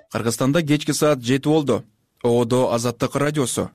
Кыргызстанда кечки саат 7 болду. ООД Азаттык радиосу.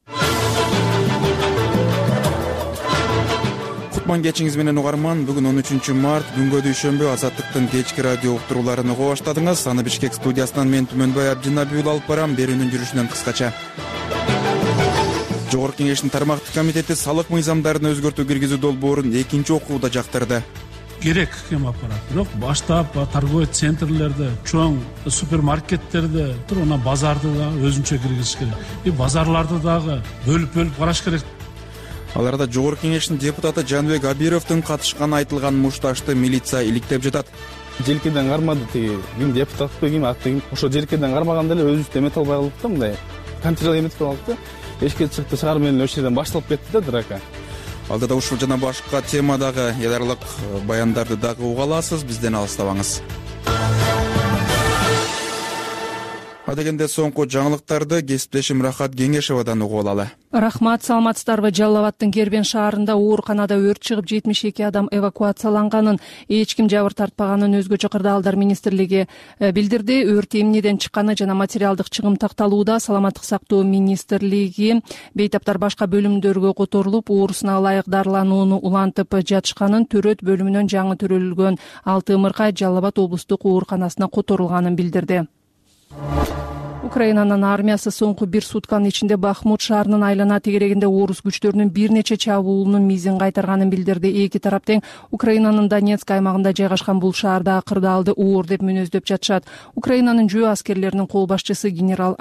Кутман кечиңиз менен угарман. Бүгүн 13 март, күнгө дүйшөмбү Азаттыктын кечки радио уктурууларын уга баштадыңыз. Аны Бишкек студиясынан мен Түмөнбай Абдинабиул алып барам. Берүүнүн жүрүшүнөн кыскача. Жогорку Кеңештин тармактык комитети салык мыйзамдарына өзгөртүү киргизүү долбоорун экинчи окууда жактырды. Керек кем аппарат, бирок баштап торговый центрлерде, чоң супермаркеттерде туруна базарды да өзүнчө киргизиш керек. Базарларды дагы бөлүп караш керек. Аларда Жогорку Кеңештин депутаты Жаныбек Абировдун катышканы айтылган мушташты милиция иликтеп жатат. Желкеден кармады тиги ким депутатпы, ким аты, ошо желкеден кармаганда эле өзүбүз эмете албай калдык да, мындай контроль эметип калдык да. Эшикке чыкты, шаар менен ошол жерден башталып кетти да драка. Алдыда ушул жана башка темадагы ядарлык баяндарды дагы уга аласыз, бизден алыстабаңыз. Адегенде соңку жаңылыктарды кесиптешим Рахат Кеңешевадан угуп алалы. Рахмат, саламатсыздарбы? Жалал Абадтын Кербен шаарында ооруканада өрт чыгып 72 адам эвакуацияланганын, эч ким жабыр тартпаганын өзгөчө кырдаалдар министрлиги билдирди. Өрт эмнеден чыкканы жана материалдык чыгым такталууда. Саламаттык сактоо министрлиги бейтаптар башка бөлүмдөргө которулуп, оорусуна ылайык дарыланууну улантып жатышканын, төрөт бөлүмүнөн жаңы төрөлгөн 6 ымыркай Жалал Абад облустук ооруканасына которулганын билдирди. Украинанын армиясы соңку бир сутканын ичинде Бахмут шаарынын айлана тегерегинде орус күчтөрүнүн бир нече чабуулунун мизин кайтарганын билдирди. Эки тарап тең Украинанын Донецк аймагында жайгашкан бул шаарда кырдаалды оор деп мүнөздөп жатышат. Украинанын жөө аскерлеринин кол башчысы генерал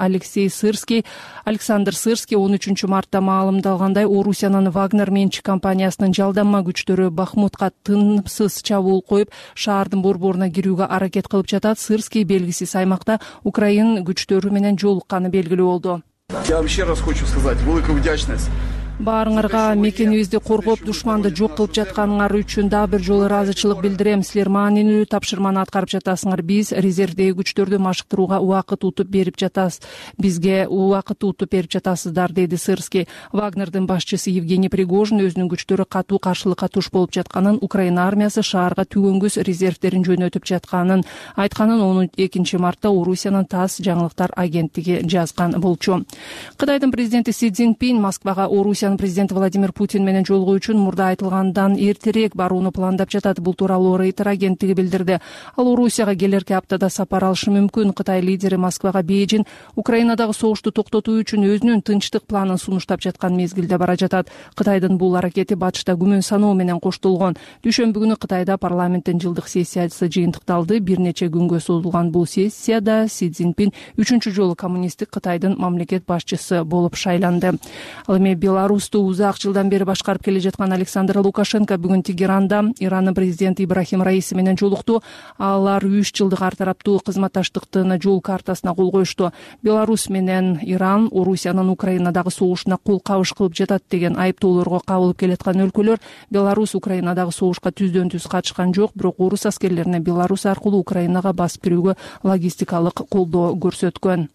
Александр Сырский 13 мартта маалымдалгандай, Орусиянын Вагнер менчик компаниясынын жалданма күчтөрү Бахмутка тынымсыз чабуул коюп, шаардын борборуна кирүүгө аракет кылып жатат. Сырский белгисиз аймакта Украин күчтөрү менен жолукканы белгилүү болду. Я вам еще раз хочу сказать великую вдячность. Баарыңарга мекенибизди коргоп, душманды жок кылып жатканыңар үчүн дагы бир жолу ыраазычылык билдирем. Силер маанилүү тапшырманы аткарып жатасыңар. Биз резервдеги күчтөрдү машыктырууга убакыт утуп берип жатасыз. Бизге убакыт утуп берип жатасыздар, деди Сырский. Вагнердин башчысы Евгений Пригожин өзүнүн күчтөрү катуу каршылыкка туш болуп жатканын, Украина армиясы шаарга түгөнгүс резервдерин жөнөтүп жатканын айтканын 12 мартта Орусиянын ТАСС жаңылыктар агенттиги жазган болчу. Кытайдын президенти Си Цзиньпин Москвага Орусиянын президенти Владимир Путин менен жолугуу үчүн мурда айтылгандан эртерээк барууну пландап жатат. Бул тууралуу Рейтер агенттиги билдирди. Ал Орусияга келерки аптада сапар алышы мүмкүн. Кытай лидери Москвага Бейжин Украинадагы согушту токтотуу үчүн өзүнүн тынчтык планын сунуштап жаткан мезгилде бара жатат. Кытайдын бул аракети батышта күмөн саноо менен коштолгон. Дүйшөмбү күнү Кытайда парламенттин жылдык сессиясы жыйынтыкталды. Бир нече күнгө созулган бул сессияда Си Цзиньпин 3-чү жолу коммунисттик Кытайдын мамлекет башчысы болуп шайланды. Ал эми Беларусту узак жылдан бери башкарып келе жаткан Александр Лукашенко бүгүн Тегеранда Ирандын президенти Ибрахим Раиси менен жолукту. Алар 3 жылдык ар тараптуу кызматташтыктын жол картасына кол коюшту. Беларусь менен Иран Орусиянын Украинадагы согушуна кол кабыш кылып жатат деген айыптоолорго кабылып келаткан өлкөлөр. Беларусь Украинадагы согушка түздөн түз катышкан жок, бирок орус аскерлерине Беларусь аркылуу Украинага басып кирүүгө логистикалык колдоо көрсөткөн.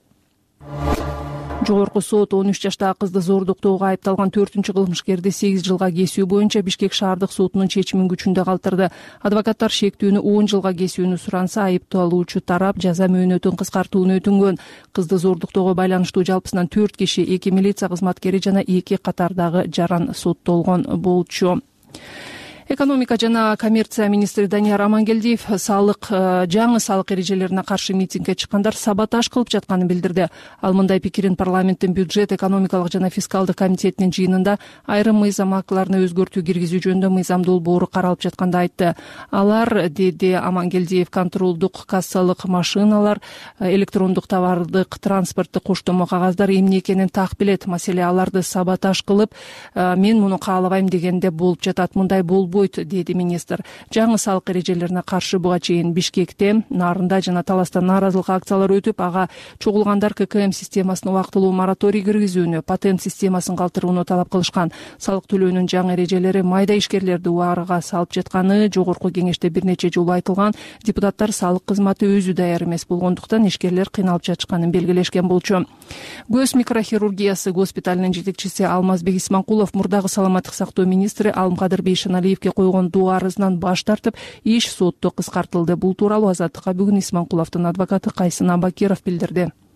Жогорку сот 13 жаштагы кызды зордуктоого айыпталган 4-чү кылмышкерди 8 жылга кесүү боюнча Бишкек шаардык сотунун чечимин күчүндө калтырды. Адвокаттар шектүүнү 10 жылга кесүүнү суранса, айыпталуучу тарап жаза мөөнөтүн кыскартууну өтүнгөн. Кызды зордуктоого байланыштуу жалпысынан 4 киши, 2 милиция кызматкери жана 2 катардагы жаран соттолгон болчу. Экономика жана коммерция министри Данияр Амангелдиев жаңы салык эрежелерине каршы митингге чыккандар саботаж кылып жатканын билдирди. Ал мындай пикирин парламенттин бюджет, экономикалык жана фискалдык комитетинин жыйынында айрым мыйзам актыларына өзгөртүү киргизүү жөнүндө мыйзам долбоору каралып жатканда айтты. Алар, деди Амангелдиев, контролдук кассалык машиналар, электрондук товардык транспорттук коштомо кагаздар эмне экенин так билет. Маселе аларды саботаж кылып, мен муну каалабайм дегенде болуп жатат. Мындай болбойт, деди министр. Жаңы салык эрежелерине каршы буга чейин Бишкекте, Нарында жана Таласта нааразылык акциялары өтүп, ага чогулгандар ККМ системасына убактылуу мораторий киргизүүнү, патент системасын калтырууну талап кылышкан. Салык төлөөнүн жаңы эрежелери майда ишкерлерди убарга салып жатканы Жогорку Кеңеште бир нече жолу айтылган. Депутаттар салык кызматы өзү даяр эмес болгондуктан ишкерлер кыйналып жатышканын белгилешкен болчу. Көз микрохирургиясы госпиталынын жетекчиси Алмазбек Исманкулов мурдагы саламаттык сактоо министри Алымкадыр Бейшеналиевге койгон доо арызынан баш тартып, иш сотто кыскартылды. Бул тууралуу Азаттыкка бүгүн Исманкуловдун адвокаты Кайсын Абакиров билдирди.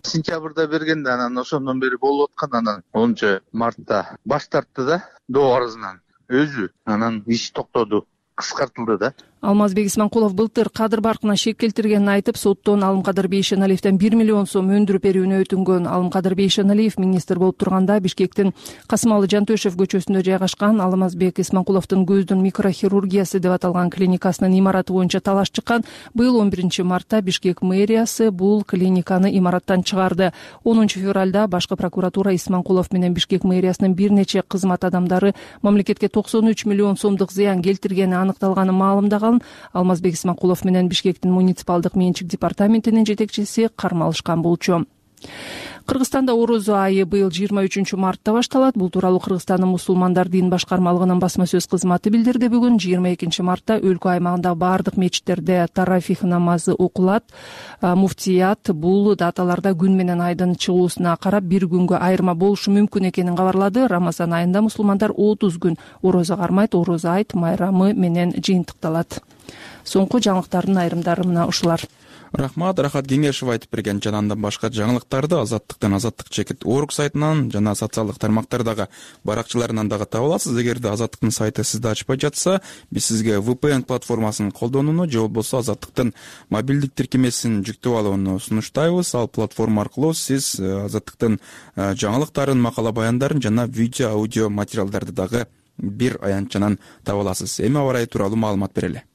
Сентябрда бергенде анан ошондон бери болуп аткан, анан 10 мартта баш тартты да доо арызынан өзү, анан иш токтоду, кыскартылды да. Алмазбек Исманкулов былтыр кадыр баркына шек келтиргенин айтып, соттон Алымкадыр Бейшеналиевден 1 миллион сом өндүрүп берүүнү өтүнгөн. Алымкадыр Бейшеналиев министр болуп турганда Бишкектин Касымалы Жантөшев көчөсүндө жайгашкан Алмазбек Исманкуловдун көздүн микрохирургиясы деп аталган клиникасынын имараты боюнча талаш чыккан. Быйыл 11 мартта Бишкек мэриясы бул клиниканы имараттан чыгарды. 10 февралда башкы прокуратура Исманкулов менен Бишкек мэриясынын бир нече кызмат адамдары мамлекетке 93 миллион сомдук зыян келтиргени аныкталганын маалымдаган. Алмазбек Исманкулов менен Бишкектин муниципалдык менчик департаментинин жетекчиси кармалышкан болчу. Кыргызстанда орозо айы быйыл 23 мартта башталат. Бул тууралуу Кыргызстандын мусулмандар дин башкармалыгынын басма сөз кызматы билдирди. Бүгүн 22 мартта өлкө аймагындагы бардык мечиттерде тарафих намазы окулат. Муфтият бул даталарда күн менен айдын чыгуусуна карап бир күнгө айырма болушу мүмкүн экенин кабарлады. Рамазан айында мусулмандар 30 күн орозо кармайт. Орозо айт майрамы менен жыйынтыкталат. Соңку жаңылыктардын айрымдары мына ушулар. Рахмат, Рахат Кеңешев айтып берген жана андан башка жаңылыктарды Азаттыктан Азаттык чекит орг сайтынан жана социалдык тармактардагы баракчаларынан дагы таба аласыз. Эгерде Азаттыктын сайты сизди ачпай жатса, биз сизге VPN платформасын колдонууну же болбосо Азаттыктын мобилдик тиркемесин жүктөп алууну сунуштайбыз. Ал платформа аркылуу сиз Азаттыктын жаңылыктарын, макала баяндарын жана видео, аудио материалдарды дагы бир аянтчанан таба аласыз. Эми аба ырайы тууралуу маалымат берели.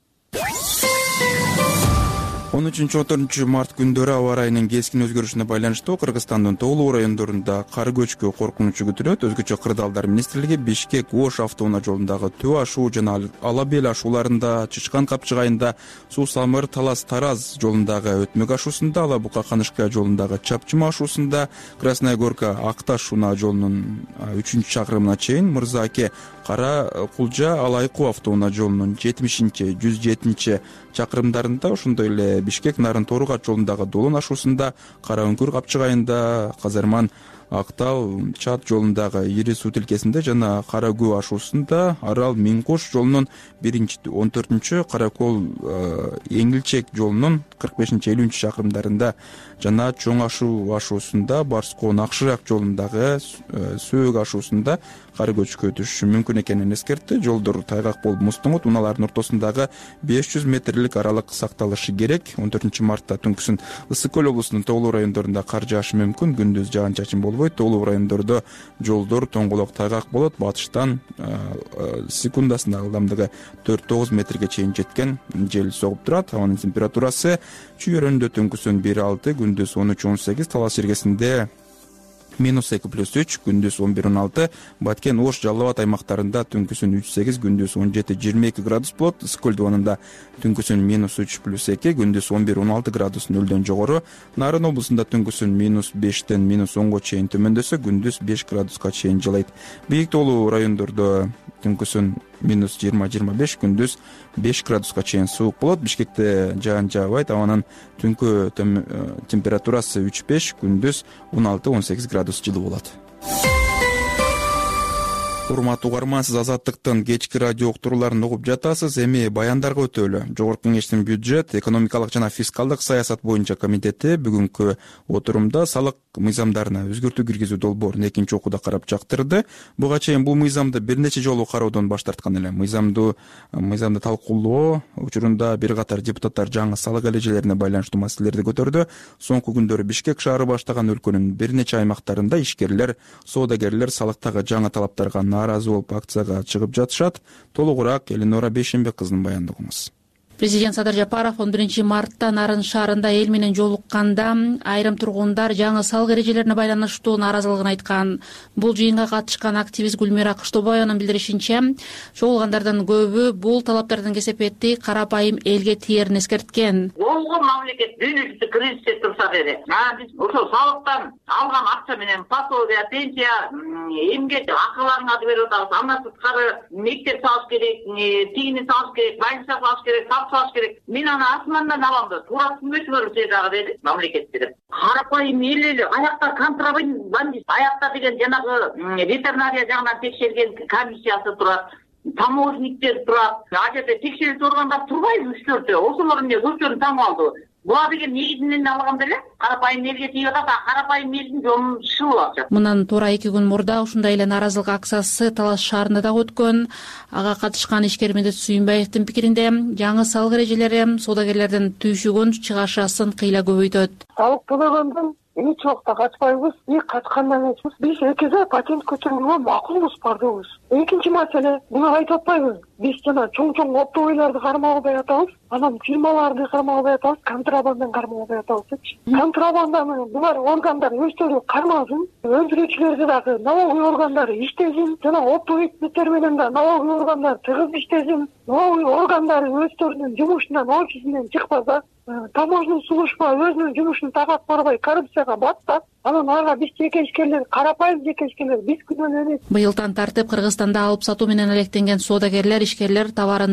13-14 март күндөрү аба ырайынын кескин өзгөрүшүнө байланыштуу Кыргызстандын тоолуу райондорунда кар көчкү коркунучу күтүлөт. Өзгөчө Кырдаалдар министрлиги Бишкек Ош автоунаа жолундагы Төө ашуу жана Ала Бел ашууларында, Чычкан Капчыгайында, Суу Самыр Талас Тараз жолундагы Өтмөк ашуусунда, Ала Бука Канышка жолундагы Чапчыма ашуусунда, Красная Горка Акташ унаа жолунун 3-чакырымына чейин, Мырзааке Кара Кулжа Алайкуу автоунаа жолунун 70-107 чакырымдарында, ошондой эле Бишкек Нарын Торugат жолундагы Долон ашуусунда, Кара Үңкүр Капчыгайында, Казарман Актал Чат жолундагы Ири суу тилкесинде жана Кара Көө ашуусунда, Арал Минкош жолунун 1-14 Каракол Эңилчек жолунун 45-50 чакырымдарында жана Чоң ашуу ашуусунда, Барскоо Накшырак жолундагы Сөөк ашуусунда кар көчкү өтүшү мүмкүн экенин эскертти. Жолдор тайгак болуп муздуңут, унаалардын ортосундагы 500 метрлик аралык сакталышы керек. 14 мартта түнкүсүн Ысык көл облусунун тоолуу райондорунда кар жаашы мүмкүн, күндүз жаан-чачын болбойт. Тоолуу райондордо жолдор тоңголок тайгак болот. Батыштан секундасына ылдамдыгы 4-9 метрге чейин жеткен жел согуп турат. Абанын температурасы чүйөрөндө түнкүсүн 1-6, күндүз 13-18, Талас жергесинде -2+3, күндүз 11-16, Баткен Ош Жалал Абад аймактарында түнкүсүн 3-8, күндүз 17-22 градус болот. Ысык көл дубанында түнкүсүн -3+2, күндүз 11-16 градус нөлдөн жогору. Нарын облусунда түнкүсүн -5-тен -10го чейин төмөндөсө, күндүз 5 градуска чейин жылайт. Бийик тоолуу райондордо түнкүсүн -20-25, күндүз 5 градуска чейин суук болот. Бишкекте жаан жаабайт. Абанын түнкү температурасы 3-5, күндүз 16-18 градус жылуу болот. Урматтуу угарман, сиз Азаттыктын кечки радио уктурууларын угуп жатасыз. Эми баяндарга өтөлү. Жогорку Кеңештин бюджет, экономикалык жана фискалдык саясат боюнча комитети бүгүнкү отурумда салык мыйзамдарына өзгөртүү киргизүү долбоорун экинчи окууда карап жактырды. Буга чейин бул мыйзамды бир нече жолу кароодон баш тарткан эле. Мыйзамды талкуулоо учурунда бир катар депутаттар жаңы салык эрежелерине байланыштуу маселелерди көтөрдү. Соңку күндөрү Бишкек шаары баштаган өлкөнүн бир нече аймактарында ишкерлер, соодагерлер салыктагы жаңы талаптарга нааразы болуп акцияга чыгып жатышат. Толугураак Элинора Бейшенбек кызынын баяндыгыңыз. Президент Садыр Жапаров 11 мартта Нарын шаарында эл менен жолукканда айрым тургундар жаңы салык эрежелерине байланыштуу нааразылыгын айткан. Бул жыйынга катышкан активист Гүлмира Кыштообаеванын билдиришинче, чогулгандардын көбү бул талаптардын кесепети карапайым элге тиерин эскерткен. Болгон мамлекет дүйнөлүктү кризисте турса деле, биз ошол салыктан алган акча менен пособия, пенсия, эмгек акыларыңарды берип атабыз. Андан сырткары мектеп салыш керек, тигини салыш керек, больница салыш керек, салыш керек. Мен аны асмандан алам да, туура түзмөсүңөр дагы деди мамлекет деп. Карапайым эл аякта контрабандист, аякта деген жанагы ветеринария жагынан текшерген комиссиясы турат. Таможниктер турат. А жерде текшерип тургандар турбайбы 3-4? Ошолор эмне көздөрүн таң алды. була деген негизинен алганда эле карапайым элге тийип атат, карапайым элдин жомушу болуп атат. Мындан туура 2 күн мурда ушундай эле нааразылык акциясы Талас шаарында да өткөн. Ага катышкан ишкер Медет Сүйүнбаевдин пикиринде жаңы салык эрежелери соодагерлердин түйшүгүн чыгашасын кыйла көбөйтөт. Салык төлөгөндөн эч убакта качпайбыз, качкандан эмесбиз. Биз экиге патент көчүрүүгө макулбуз бардыгыбыз. Экинчи маселе, буну айтып атпайбыз. Биз жана чоң оптовойлорду кармалбай атабыз, анан фирмаларды кармалбай атабыз, контрабанданы кармалбай атабыз. Контрабанданы булар органдар өздөрү кармасын, өндүрүүчүлөрдү дагы налоговый органдар иштесин, жана оптовый менен да налоговый органдар тыгыз иштесин. Налоговый органдар өздөрүнүн жумушунан офисинен чыкпаса, таможня служба өзүнүн жумушун такап барбай коррупцияга батса, анан ага биз жеке ишкерлер, карапайым жеке ишкерлер биз күнөөнү эмес. Быйылдан тартып Кыргызстанда алып сатуу менен алектенген соодагерлер, ишкерлер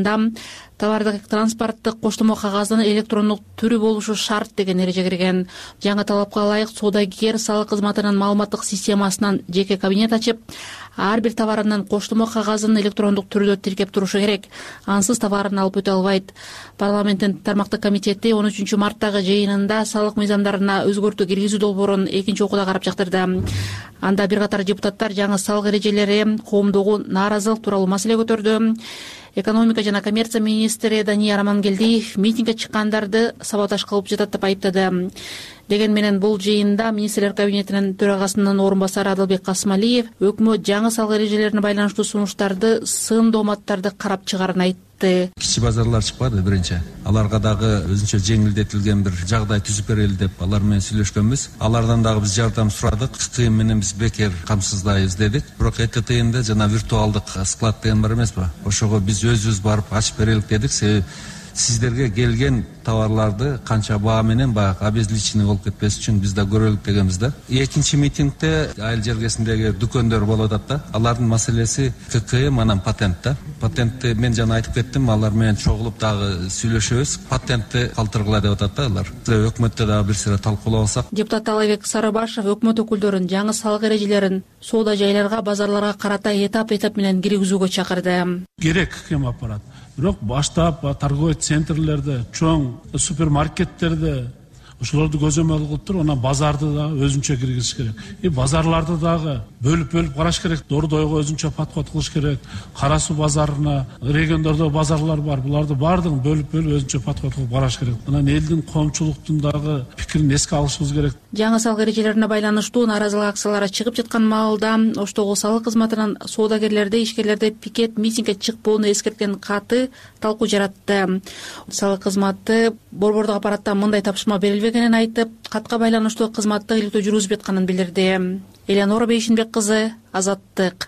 товардык транспорттук коштомо кагаздын электрондук түрү болушу шарт деген эреже кирген. Жаңы талапка ылайык соодагер салык кызматынын маалыматтык системасынан жеке кабинет ачып, ар бир товарынын коштомо кагазын электрондук түрдө тиркеп турушу керек. Ансыз товарын алып өтө албайт. Парламенттин тармактык комитети 13 марттагы жыйынында салык мыйзамдарына өзгөртүү киргизүү долбоорун экинчи окууда карап жактырды. Анда бир катар депутаттар жаңы салык эрежелери коомдогу нааразылык тууралуу маселе көтөрдү. Экономика жана коммерция министри Дания Рамангелдиев митингге чыккандарды саботаж кылып жатат деп айыптады. Деген менен бул жыйында министрлер кабинетинин төрагасынын орун басары Адылбек Касымалиев өкмөт жаңы салык эрежелерине байланыштуу сунуштарды, сын дооматтарды карап чыгарын айтты. Кичи базарлар чыкпады биринчи. Аларга дагы өзүнчө жеңилдетилген бир жагдай түзүп берели деп алар менен сүйлөшкөнбүз. Алардан дагы биз жардам сурадык. КТ менен биз бекер камсыздайбыз дедик. Бирок ЭКТНде жана виртуалдык склад деген бар эмеспи? Ошого биз өзүбүз барып ачып берелик дедик. Себеби сиздерге келген товарларды канча баа менен баягы обезличенный болуп кетпес үчүн биз да көрөлүк дегенбиз да. Экинчи митингде айыл жергесиндеги дүкөндөр болуп атат да. Алардын маселеси ККМ анан патент да. Патентти мен жана айтып кеттим, алар менен чогулуп дагы сүйлөшөбүз. Патентти калтыргыла деп атат да алар. Өкмөттө дагы бир сыйра талкуулап алсак. Депутат Алайбек Сарыбашев өкмөт өкүлдөрүн жаңы салык эрежелерин соода жайларга, базарларга карата этап менен киргизүүгө чакырды. Керек кем аппарат. Бирок баштап торговый центрлерде, чоң супермаркеттерде ошолорду көзөмөл кылып туруп, анан базарды да өзүнчө киргизиш керек. Базарларды дагы бөлүп караш керек. Дордойго өзүнчө подход кылыш керек. Кара суу базарына, региондордо базарлар бар. Буларды бардыгын бөлүп өзүнчө подход кылып караш керек. Анан элдин коомчулуктун дагы пикирин эске алышыбыз керек. Жаңы салык эрежелерине байланыштуу нааразылык акциялары чыгып жаткан маалда Оштогу салык кызматынын соодагерлерди, ишкерлерди пикет митингге чыкпоону эскерткен каты талкуу жаратты. Салык кызматы борбордук аппараттан мындай тапшырма берилбегенин айтып, катка байланыштуу кызматты иликтөө жүргүзүп жатканын билдирди. Элеонора Бейшинбек кызы, Азаттык.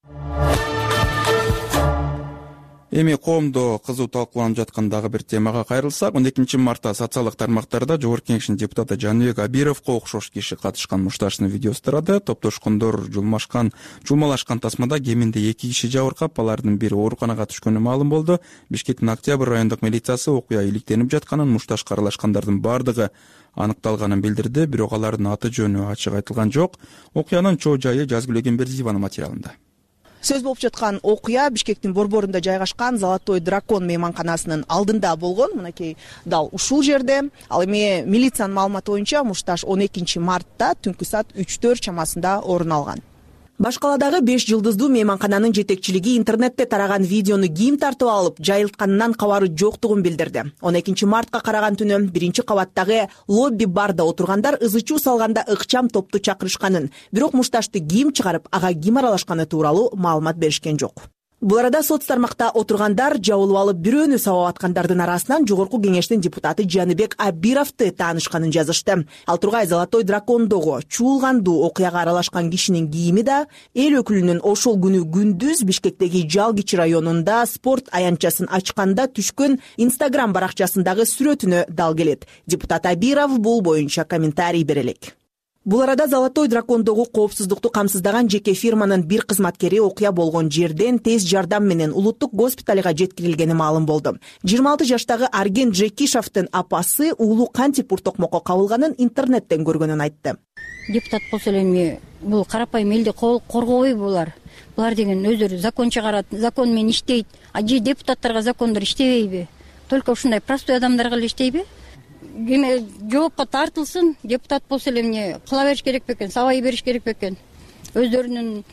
Эми коомдо кызуу талкууланып жаткан дагы бир темага кайрылсак, 12 мартта социалдык тармактарда Жогорку Кеңештин депутаты Жаныбек Абировго окшош киши катышкан мушташынын видеосу тарады. Топтошкондор жулмалашкан тасмада кеминде 2 киши жабыркап, алардын бири ооруканага түшкөнү маалым болду. Бишкектин Октябрь райондук милициясы окуя иликтенип жатканын, мушташка аралашкандардын бардыгы аныкталганын билдирди, бирок алардын аты жөнү ачык айтылган жок. Окуянын чоо жайы Жазгүл Эгембердиеванын материалында. Сөз болуп жаткан окуя Бишкектин борборунда жайгашкан Золотой дракон мейманканасынын алдында болгон. Мынакей дал ушул жерде. Ал эми милициянын маалыматы боюнча мушташ 12 мартта түнкү саат 3-4 чамасында орун алган. Башкаладагы 5 жылдыздуу мейманкананын жетекчилиги интернетте тараган видеону ким тартып алып, жайылтканынан кабары жоктугун билдирди. 12 мартка караган түнү 1-кабаттагы лобби барда отургандар ызы-чуу салганда ыкчам топту чакырышканын, бирок мушташты ким чыгарып, ага ким аралашканы тууралуу маалымат беришкен жок. Бул арада соц тармакта отургандар жабылып алып бирөөнү сабап аткандардын арасынан Жогорку Кеңештин депутаты Жаныбек Абировду таанышканын жазышты. Ал тургай Золотой дракондогу чуулгандуу окуяга аралашкан кишинин кийими да эл өкүлүнүн ошол күнү күндүз Бишкектеги Жалгичи районунда спорт аянтчасын ачканда түшкөн Instagram баракчасындагы сүрөтүнө дал келет. Депутат Абиров бул боюнча комментарий бере элек. Бул арада Золотой дракондогу коопсуздукту камсыздаган жеке фирманын бир кызматкери окуя болгон жерден тез жардам менен улуттук госпиталга жеткирилгени маалым болду. 26 жаштагы Арген Джекишовдун апасы уулу кантип уртокмокко кабылганын интернеттен көргөнүн айтты. Депутат болсо эми бул карапайым элди коргобой булар. Булар деген өздөрү закон чыгарат, закон менен иштейт. А же депутаттарга закондор иштебейби? Только ушундай простой адамдарга эле иштейби? эме жоопко тартылсын, депутат болсо эле эмне кыла бериш керек бекен, сабай бериш керек бекен. Өздөрүнүн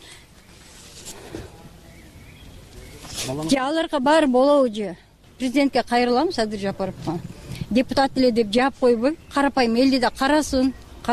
же аларга баары болобу же. Президентке кайрылам, Садыр Жапаровго. Депутат эле деп жаап койбой, карапайым элди да карасын,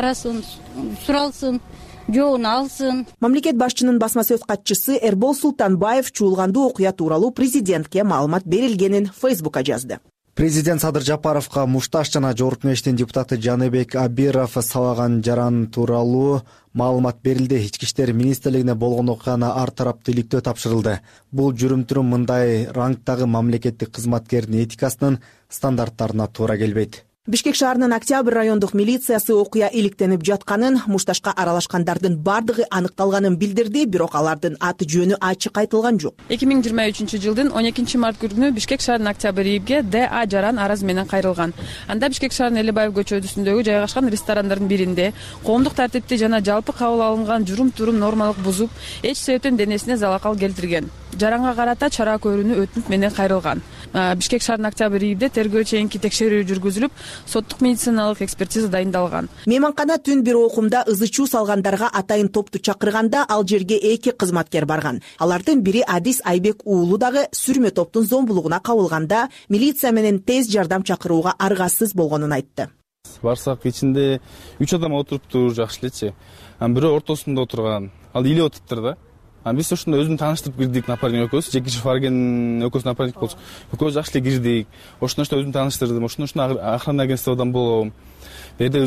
суралсын, жообун алсын. Мамлекет башчынын басма сөз катчысы Эрбол Султанбаев чуулгандуу окуя тууралуу президентке маалымат берилгенин Фейсбукка жазды. Президент Садыр Жапаровго Мушташ жана Жогорку Кеңештин депутаты Жаныбек Абиров сабаган жаран тууралуу маалымат берилди. Ички иштер министрлигине болгон окуяны ар тараптуу иликтөө тапшырылды. Бул жүрүм-турум мындай рангдагы мамлекеттик кызматкердин этикасынын стандарттарына туура келбейт. Бишкек шаарынын Октябрь райондук милициясы окуя иликтенип жатканын, мушташка аралашкандардын бардыгы аныкталганын билдирди, бирок алардын аты жөнү ачык айтылган жок. 2023-жылдын 12 март күнү Бишкек шаарынын Октябрь ИИБге ДА жаран арыз менен кайрылган. Анда Бишкек шаарынын Элебаев көчөсүндөгү жайгашкан ресторандардын биринде коомдук тартипти жана жалпы кабыл алынган жүрүм-турум нормалык бузуп, эч себептен денесине залакал келтирген. Жаранга карата чара көрүүнү өтүнүп менен кайрылган. Бишкек шаарынын Октябрь ИИБде тергөө чейинки текшерүү жүргүзүлүп, соттук медициналык экспертиза дайындалган. Мейманкана түн бир окумда ызы чуу салгандарга атайын топту чакырганда ал жерге 2 кызматкер барган. Алардын бири Адис Айбек уулу дагы сүрмө топтун зомбулугуна кабылганда милиция менен тез жардам чакырууга аргасыз болгонун айтты. Барсак ичинде 3 адам отуруптур, жакшы элечи. Бирөө ортосунда отурган. Ал иле отуптур да. Биз ошондо өзүн тааныштырып кирдик, напарник экөөбүз, Жекишев Арген экөөбүз напарник болчу. Экөөбүз жакшы эле кирдик. Ошондо өзүн тааныштырдым. Ошондо охрана агентстводан болом. Беде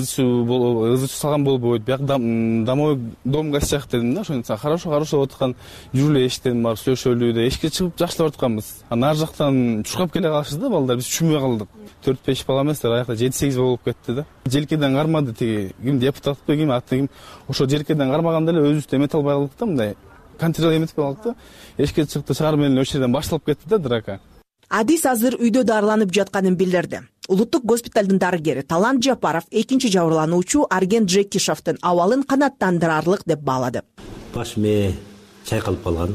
ызы салган болбойт. Бияк домой дом гостях дедим да, ошондо хорошо отурган жүрүлө эшиктен барып сөйлөшөлү деп эшикке чыгып жакшылап атканбыз. Ар жактан чуркап келе калышты да балдар, биз түшүнбөй калдык. 4-5 бала эмес, аякта 7-8 болуп кетти да. Желкеден кармады тиги, ким депутатпы, ким аты ким. Ошо желкеден кармаганда эле өзүбүздү эмете албай калдык да, мындай контрол эметип калдык. Эшикке чыкты, шаар менен ошол жерден башталып кетти да драка. Адис азыр үйдө дарыланып жатканын билдирди. Улуттук госпиталдын дарыгери Талант Жапаров экинчи жабырлануучу Арген Джекишевдин абалын канааттандырарлык деп баалады. Баш мээ чайкалып калган.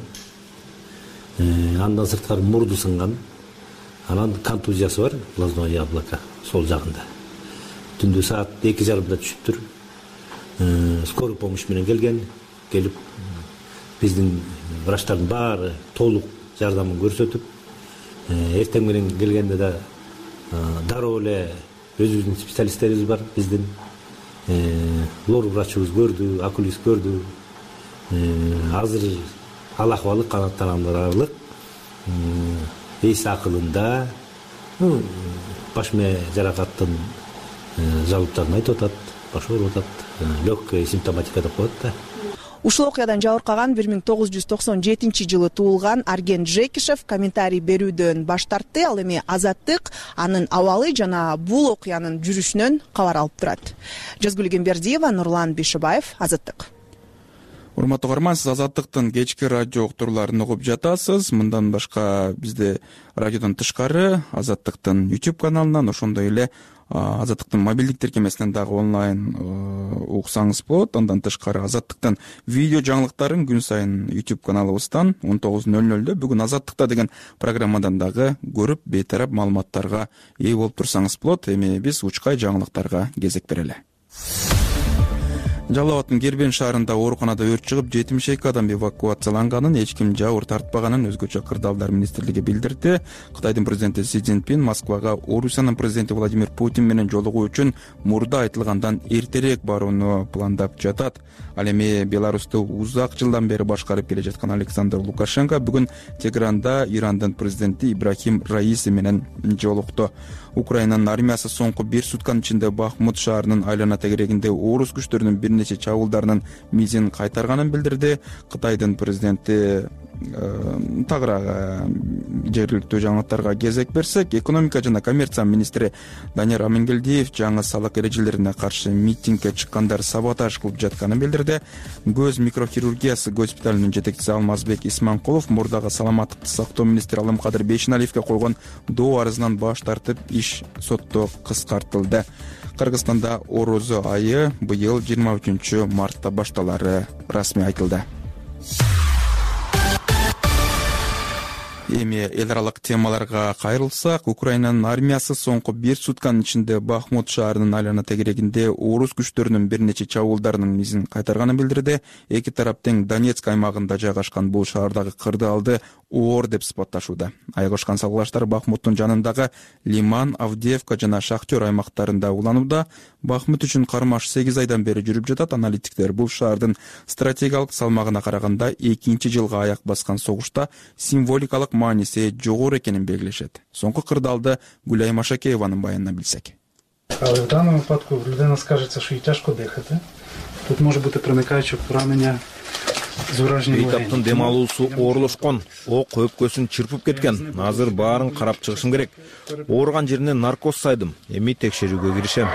Андан сырткары мурду сынган. Анан контузиясы бар, глазное яблоко сол жагында. Түндө саат 2:30 түшүптүр. Скорый помощь менен келип биздин врачтардын баары толук жардамын көрсөтүп, эртең менен келгенде да дароо эле өзүбүздүн специалисттерибиз бар, биздин лор врачыбыз көрдү, окулист көрдү. Азыр ал акыбалы канааттандырарлык, эс акылында, баш мээ жаракаттын жалыптарын айтып атат, баш ооруп атат, легкая симптоматика деп коет да. Ушул окуядан жабыркаган 1997 туулган Арген Джекишев комментарий берүүдөн баш тартты. Ал эми Азаттык анын абалы жана бул окуянын жүрүшүнөн кабар алып турат. Жазгүл Гембердиева, Нурлан Бишибаев, Азаттык. Урматтуу угарман, сиз Азаттыктын кечки радио уктурууларын угуп жатасыз. Мындан башка бизде радиодон тышкары Азаттыктын YouTube каналынан, ошондой эле Азаттыктын мобилдик тиркемесинен дагы онлайн уксаңыз болот. Андан тышкары Азаттыктын видео жаңылыктарын күн сайын YouTube каналыбыздан 19:00 бүгүн Азаттыкта деген программадан дагы көрүп, бейтарап маалыматтарга ээ болуп турсаңыз болот. Эми биз учкай жаңылыктарга кезек берели. Жалал Абадтын Кербен шаарында ооруканада өрт чыгып, 72 адам эвакуацияланганын, эч ким жабыр тартпаганын өзгөчө кырдаалдар министрлиги билдирди. Кытайдын президенти Си Цзиньпин Москвага Орусиянын президенти Владимир Путин менен жолугуу үчүн мурда айтылгандан эртерээк барууну пландап жатат. Ал эми Беларусьту узак жылдан бери башкарып келе жаткан Александр Лукашенко бүгүн Тегеранда Ирандын президенти Ибрахим Раиси менен жолукту. Украинанын армиясы соңку 1 сутканын ичинде Бахмут шаарынын айлана тегерегинде орус күчтөрүнүн бир нече чабуулдарынын мизин кайтарганын билдирди. Кытайдын президенти тагыраак жергиликтүү жаңылыктарга кезек берсек, экономика жана коммерция министри Данияр Амангелдиев жаңы салык эрежелерине каршы митингге чыккандар саботаж кылып жатканын билдирди. Көз микрохирургиясы госпиталынын жетекчиси Алмазбек Исманкулов мурдагы саламаттыкты сактоо министри Алымкадыр Бейшеналиевге койгон доо арызынан баш тартып, иш сотто кыскартылды. Кыргызстанда Орозо айы быйыл 23 мартта башталары расмий айтылды. Эми эл аралык темаларга кайрылсак, Украинанын армиясы соңку 1 сутканын ичинде Бахмут шаарынын айлана тегерегинде орус күчтөрүнүн бир нече чабуулдарынын мизин кайтарганын билдирди. Эки тарап тең Донецк аймагында жайгашкан бул шаардагы кырдаалды оор деп сыпатташууда. Айгошкан салгылаштар Бахмуттун жанындагы Лиман, Авдеевка жана Шахтер аймактарында уланууда. Бахмут үчүн кармаш 8 айдан бери жүрүп жатат. Аналитиктер бул шаардын стратегиялык салмагына караганда 2 жылга аяк баскан согушта символикалык мааниси жогору экенин белгилешет. Соңку кырдаалды Гүлай Машакееванын баянынан билсек. В даному випадку людина скажеться, що їй тяжко дихати. Тут може бути проникаюче поранення з ураженням легень. Бейтаптын дем алуусу оорлошкон, ок өпкөсүн чырпып кеткен. Азыр баарын карап чыгышым керек. Ооруган жерине наркоз сайдым. Эми текшерүүгө киришем.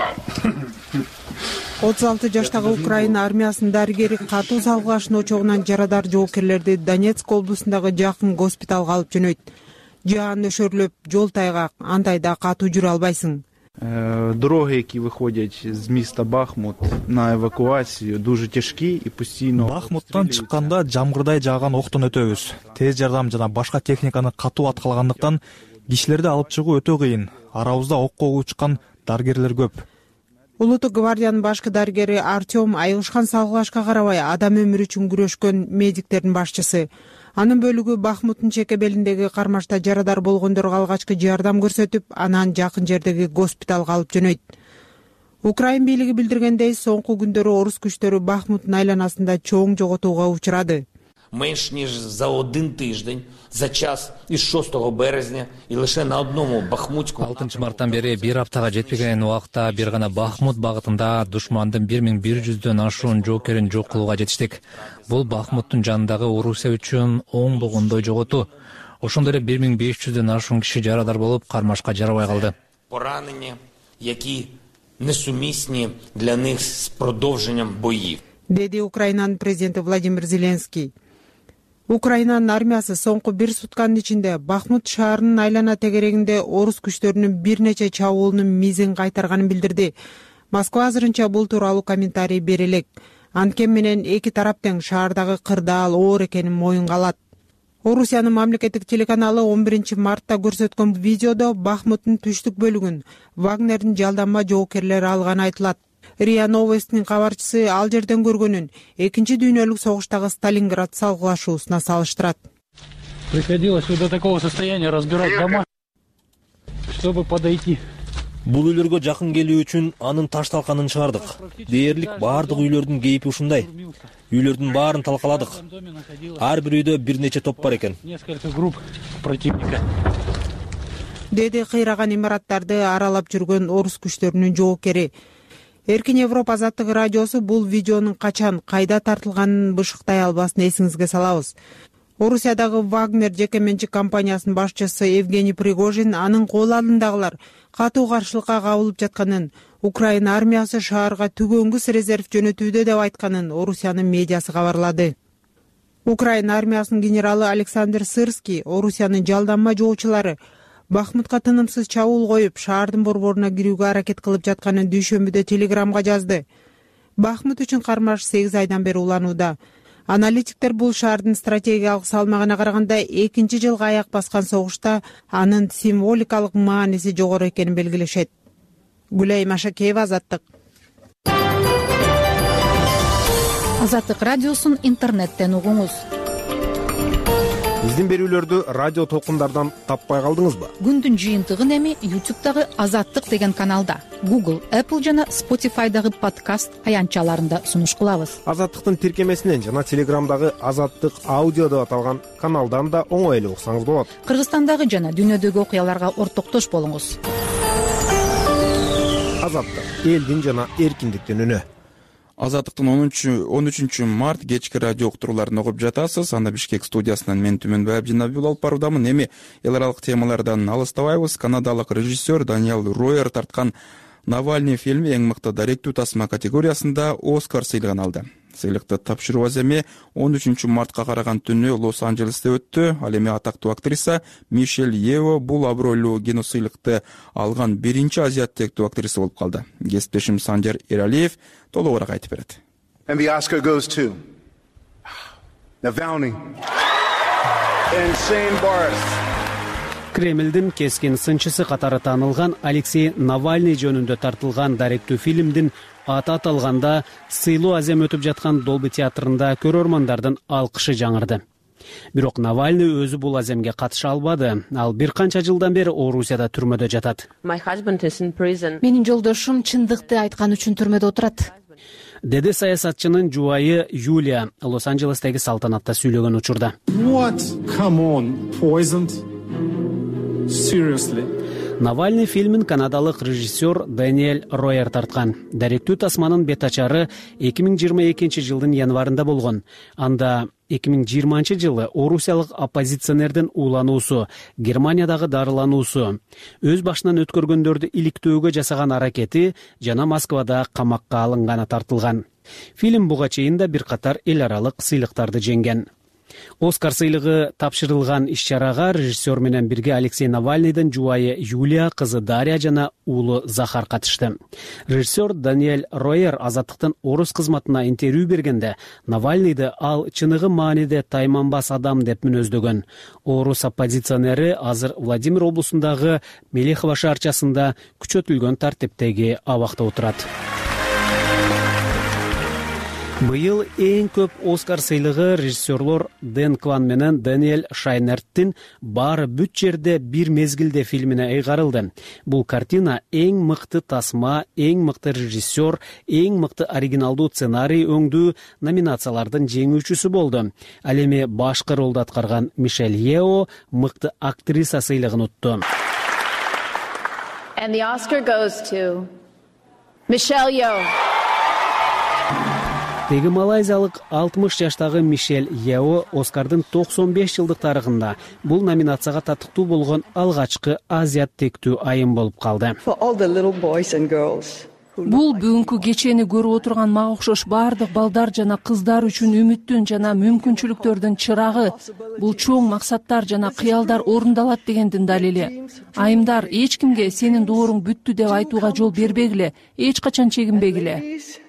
36 жаштагы Украина армиясынын дарыгери катуу салгылаштын очогунан жарадар жоокерлерди Донецк облусундагы жакын госпиталга алып жөнөйт. Жаан нөшөрлөп, жол тайгак, андайда катуу жүрө албайсың. Дороги, які виходять з міста Бахмут на евакуацію, дуже тяжкі і постійно. Бахмуттан чыкканда жамгырдай жааган октон өтөбүз. Тез жардам жана башка техниканы катуу аткалагандыктан кишилерди алып чыгуу өтө кыйын. Арабызда окко учкан дарыгерлер көп. Улуттук гвардиянын башкы дарыгери Артем айылышкан салгылашка карабай адам өмүрү үчүн күрөшкөн медиктердин башчысы. Анын бөлүгү Бахмуттун чек белиндеги кармашта жарадар болгондорго алгачкы жардам көрсөтүп, анан жакын жердеги госпиталга алып жөнөйт. Украин бийлиги билдиргендей, соңку күндөрү орус күчтөрү Бахмуттун айланасында чоң жоготууга учурады. Менш ніж за 1 тиждень, за час із 6 березня і лише на одному Бахмутську. 6 марттан бери 1 аптага жетпеген убакта бир гана Бахмут багытында душмандын 1100дөн ашуун жоокерин жок кылууга жетиштик. Бул Бахмуттун жанындагы Орусия үчүн оңдогондой жоготуу. Ошондой эле 1500дөн ашуун киши жарадар болуп, кармашка жарабай калды. Поранення, які несумісні для них з продовженням боїв. Деди Украинанын президенти Владимир Зеленский. Украинанын армиясы соңку 1 сутканын ичинде Бахмут шаарынын айлана тегерегинде орус күчтөрүнүн бир нече чабуулунун мизин кайтарганын билдирди. Москва азырынча бул тууралуу комментарий бере элек. Анткени менен эки тарап тең шаардагы кырдаал оор экенин моюнга алат. Орусиянын мамлекеттик телеканалы 11 мартта көрсөткөн видеодо Бахмуттун түштүк бөлүгүн Вагнердин жалданма жоокерлери алганы айтылат. РИА Новостьнин кабарчысы ал жерден көргөнүн 2 дүйнөлүк согуштагы Сталинград салгылашуусуна салыштырат. Приходилось до такого состояния разбирать дома, чтобы подойти. Бул үйлөргө жакын келүү үчүн анын таш талканын чыгардык. Дээрлик баардык үйлөрдүн кейипи ушундай. Үйлөрдүн баарын талкаладык. Ар бир үйдө бир нече топ бар экен. Несколько групп противника. Деди кыйраган имараттарды аралап жүргөн орус күчтөрүнүн жоокери. Эркин Европа азаттык радиосу бул видеонун качан, кайда тартылганын бышыктай албасын эсиңизге салабыз. Орусиядагы Вагнер жеке менчик компаниясынын башчысы Евгений Пригожин анын кол алдындагылар катуу каршылыкка кабылып жатканын, Украина армиясы шаарга түгөнгүс резерв жөнөтүүдө деп айтканын Орусиянын медиасы кабарлады. Украина армиясынын генералы Александр Сырский Орусиянын жалданма жоочулары Бахмутка тынымсыз чабуул коюп, шаардын борборуна кирүүгө аракет кылып жатканын дүйшөмбүдө телеграмга жазды. Бахмут үчүн кармаш 8 айдан бери уланууда. Аналитиктер бул шаардын стратегиялык салмагына караганда 2 жылга аяк баскан согушта анын символикалык мааниси жогору экенин белгилешет. Гүлай Машакеева, Азаттык. Азаттык радиосун интернеттен угуңуз. Биздин берүүлөрдү радио толкундардан таппай калдыңызбы? Күндүн жыйынтыгын эми YouTube'дагы Азаттык деген каналда, Google, Apple жана Spotify'дагы подкаст аянтчаларында сунуш кылабыз. Азаттыктын тиркемесинен жана Телеграмдагы Азаттык аудио деп аталган каналдан да оңой эле уксаңыз болот. Кыргызстандагы жана дүйнөдөгү окуяларга ортоктош болуңуз. Азаттык элдин жана эркиндиктин үнү. Азаттыктын 13 март кечки радио уктурууларын угуп жатасыз. Анда Бишкек студиясынан мен Түмөнбай Абдинабил алып баруудамын. Эми эл аралык темалардан алыстабайбыз. Канадалык режиссер Даниэл Ройер тарткан Навальный фильми эң мыкты даректүү тасма категориясында Оскар сыйлыгын алды. Сыйлыкты тапшыруу эми 13 мартка караган түнү Лос-Анджелесте өттү. Ал эми атактуу актриса Мишель Ево бул абройлуу киносыйлыкты алган биринчи азиат тектүү актриса болуп калды. Кесиптешим Санжар Эралиев толугураак айтып берет. And the Oscar goes to Navalny. Кремлдин кескин сынчысы катары таанылган Алексей Навальный жөнүндө тартылган даректүү фильмдин аты аталганда сыйлуу азем өтүп жаткан Долби театрында көрөрмандардын алкышы жаңырды. Бирок Навальный өзү бул аземге катыша албады. Ал бир канча жылдан бери Орусияда түрмөдө жатат. Менин жолдошум чындыкты айткан үчүн түрмөдө отурат, деди саясатчынын жубайы Юлия Лос-Анджелестеги салтанатта сүйлөгөн учурда. Навальный фильмин канадалык режиссер Даниэль Ройер тарткан. Даректүү тасманын бет ачары 2022 жылдын январында болгон. Анда 2020 жылы орусиялык оппозиционердин уулануусу, Германиядагы дарылануусу, өз башынан өткөргөндөрдү иликтөөгө жасаган аракети жана Москвада камакка алынганы тартылган. Фильм буга чейин да бир катар эл аралык сыйлыктарды жеңген. Оскар сыйлыгы тапшырылган иш-чарага режиссер менен бирге Алексей Навальныйдын жубайы Юлия, кызы Дарья жана уулу Захар катышты. Режиссер Даниэль Ройер Азаттыктын орус кызматына интервью бергенде Навальныйды ал чыныгы мааниде тайманбас адам деп мүнөздөгөн. Орус оппозиционери азыр Владимир облусундагы Мелехова шаарчасында күчөтүлгөн тартиптеги абакта отурат. Быйыл эң көп Оскар сыйлыгы режиссерлор Дэн Кван менен Даниэль Шайнерттин баары бүт жерде бир мезгилде фильмине ыйгарылды. Бул картина эң мыкты тасма, эң мыкты режиссер, эң мыкты оригиналдуу сценарий өңдүү номинациялардын жеңүүчүсү болду. Ал эми башкы ролду аткарган Мишель Ео мыкты актриса сыйлыгын утту. And the Oscar goes to Michelle Yeoh. Теги малайзиялык 60 жаштагы Мишель Ео Оскардын 95 жылдык тарыхында бул номинацияга татыктуу болгон алгачкы азиат тектүү айым болуп калды. Бул бүгүнкү кечени көрүп отурган мага окшош баардык балдар жана кыздар үчүн үмүттүн жана мүмкүнчүлүктөрдүн чырагы. Бул чоң максаттар жана кыялдар орундалат дегендин далили. Айымдар, эч кимге сенин дооруң бүттү деп айтууга жол бербегиле, эч качан чегинбегиле.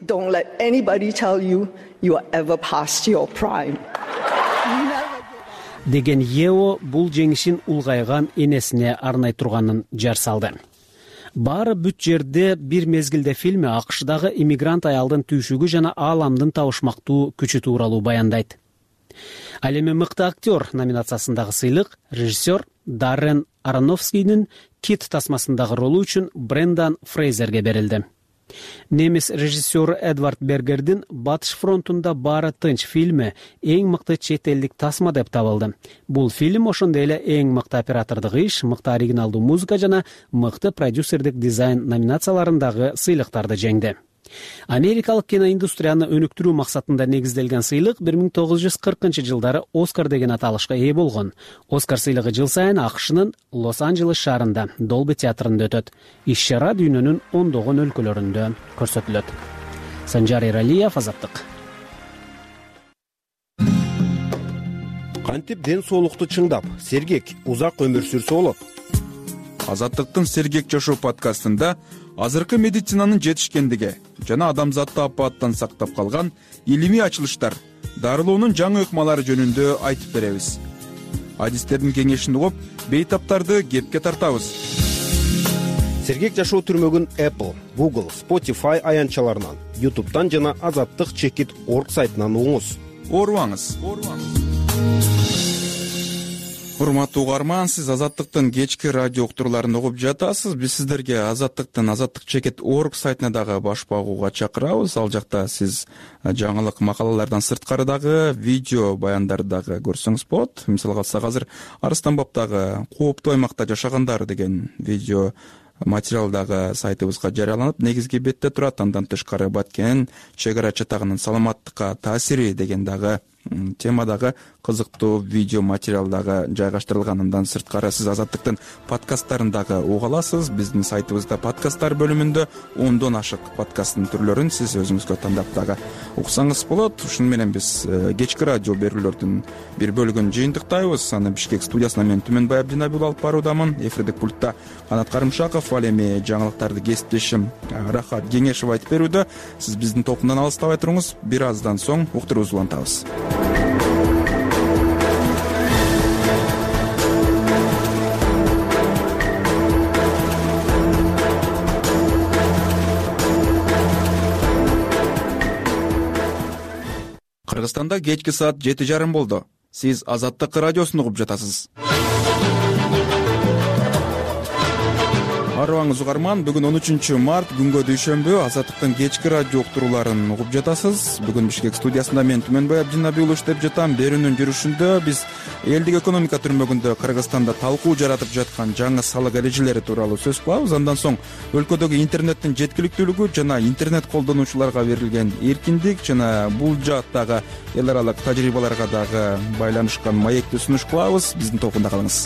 Деген Ео бул жеңишин улгайган энесине арнай турганын жар салды. Баары бүт жерде бир мезгилде фильми АКШдагы иммигрант аялдын түйшүгү жана ааламдын табышмактуу күчү тууралуу баяндайт. Ал эми мыкты актер номинациясындагы сыйлык режиссер Даррен Аронофскийдин Кит тасмасындагы ролу үчүн Брендан Фрейзерге берилди. Немис режиссеру Эдвард Бергердин Батыш фронтунда баары тынч фильми эң мыкты чет элдик тасма деп табылды. Бул фильм ошондой эле эң мыкты оператордук иш, мыкты оригиналдуу музыка жана мыкты продюсердик дизайн номинацияларындагы сыйлыктарды жеңди. Америкалык киноиндустрияны өнүктүрүү максатында негизделген сыйлык 1940 жылдары Оскар деген аталышка ээ болгон. Оскар сыйлыгы жыл сайын АКШнын Лос-Анджелес шаарында Долби театрында өтөт. Иш-чара дүйнөнүн ондогон өлкөлөрүндө көрсөтүлөт. Санжар Эралиев, Азаттык. Кантип ден соолукту чыңдап, сергек, узак өмүр сүрсө болот? Азаттыктын Сергек жашоо подкастында азыркы медицинанын жетишкендиги жана адамзатты апааттан сактап калган илимий ачылыштар, дарылоонун жаңы ыкмалары жөнүндө айтып беребиз. Адистердин кеңешин угуп, бейтаптарды кепке тартабыз. Сергек жашоо түрмөгүн Apple, Google, Spotify аянтчаларынан, YouTube'дан жана azattik.org сайтынан угуңуз. Оорубаңыз. Урматтуу угарман, сиз Азаттыктын кечки радио уктурууларын угуп жатасыз. Биз сиздерге Азаттыктын azattik.org сайтына дагы баш багууга чакырабыз. Ал жакта сиз жаңылык макалалардан сырткары дагы видео баяндарды дагы көрсөңүз болот. Мисалга алсак, азыр Арыстанбаптагы кооптуу аймакта жашагандар деген видео материал дагы сайтыбызга жарыяланып, негизги бетте турат. Андан тышкары Баткен чек ара чатагынын саламаттыкка таасири деген дагы темадагы кызыктуу видео материал дагы жайгаштырылган. Андан сырткары сиз Азаттыктын подкасттарын дагы уга аласыз. Биздин сайтыбызда подкасттар бөлүмүндө 10дон ашык подкасттын түрлөрүн сиз өзүңүзгө тандап дагы уксаңыз болот. Ушуну менен биз кечки радио берүүлөрдүн бир бөлүгүн жыйынтыктайбыз. Аны Бишкек студиясынан мен Түмөнбай Абдинабил алып баруудамын. Эфирдик пультта Канат Карымшаков, ал эми жаңылыктарды кесиптешим Рахат Кеңешев айтып берүүдө. Сиз биздин топундан алыстабай туруңуз. Бир аздан соң уктуруубузду улантабыз. Кыргызстанда кечки саат 7:30 болду. Сиз Азаттык радиосун угуп жатасыз. Арыбаңыз угарман, бүгүн 13 март күнгө дүйшөмбү Азаттыктын кечки радио уктурууларын угуп жатасыз. Бүгүн Бишкек студиясында мен Түмөнбай Абдинабиулов иштеп жатам. Берүүнүн жүрүшүндө биз элдик экономика түрмөгүндө Кыргызстанда талкуу жаратып жаткан жаңы салык эрежелери тууралуу сөз кылабыз. Андан соң өлкөдөгү интернеттин жеткиликтүүлүгү жана интернет колдонуучуларга берилген эркиндик жана бул жааттагы эл аралык тажрыйбаларга дагы байланышкан маекти сунуш кылабыз. Биздин токунда калыңыз.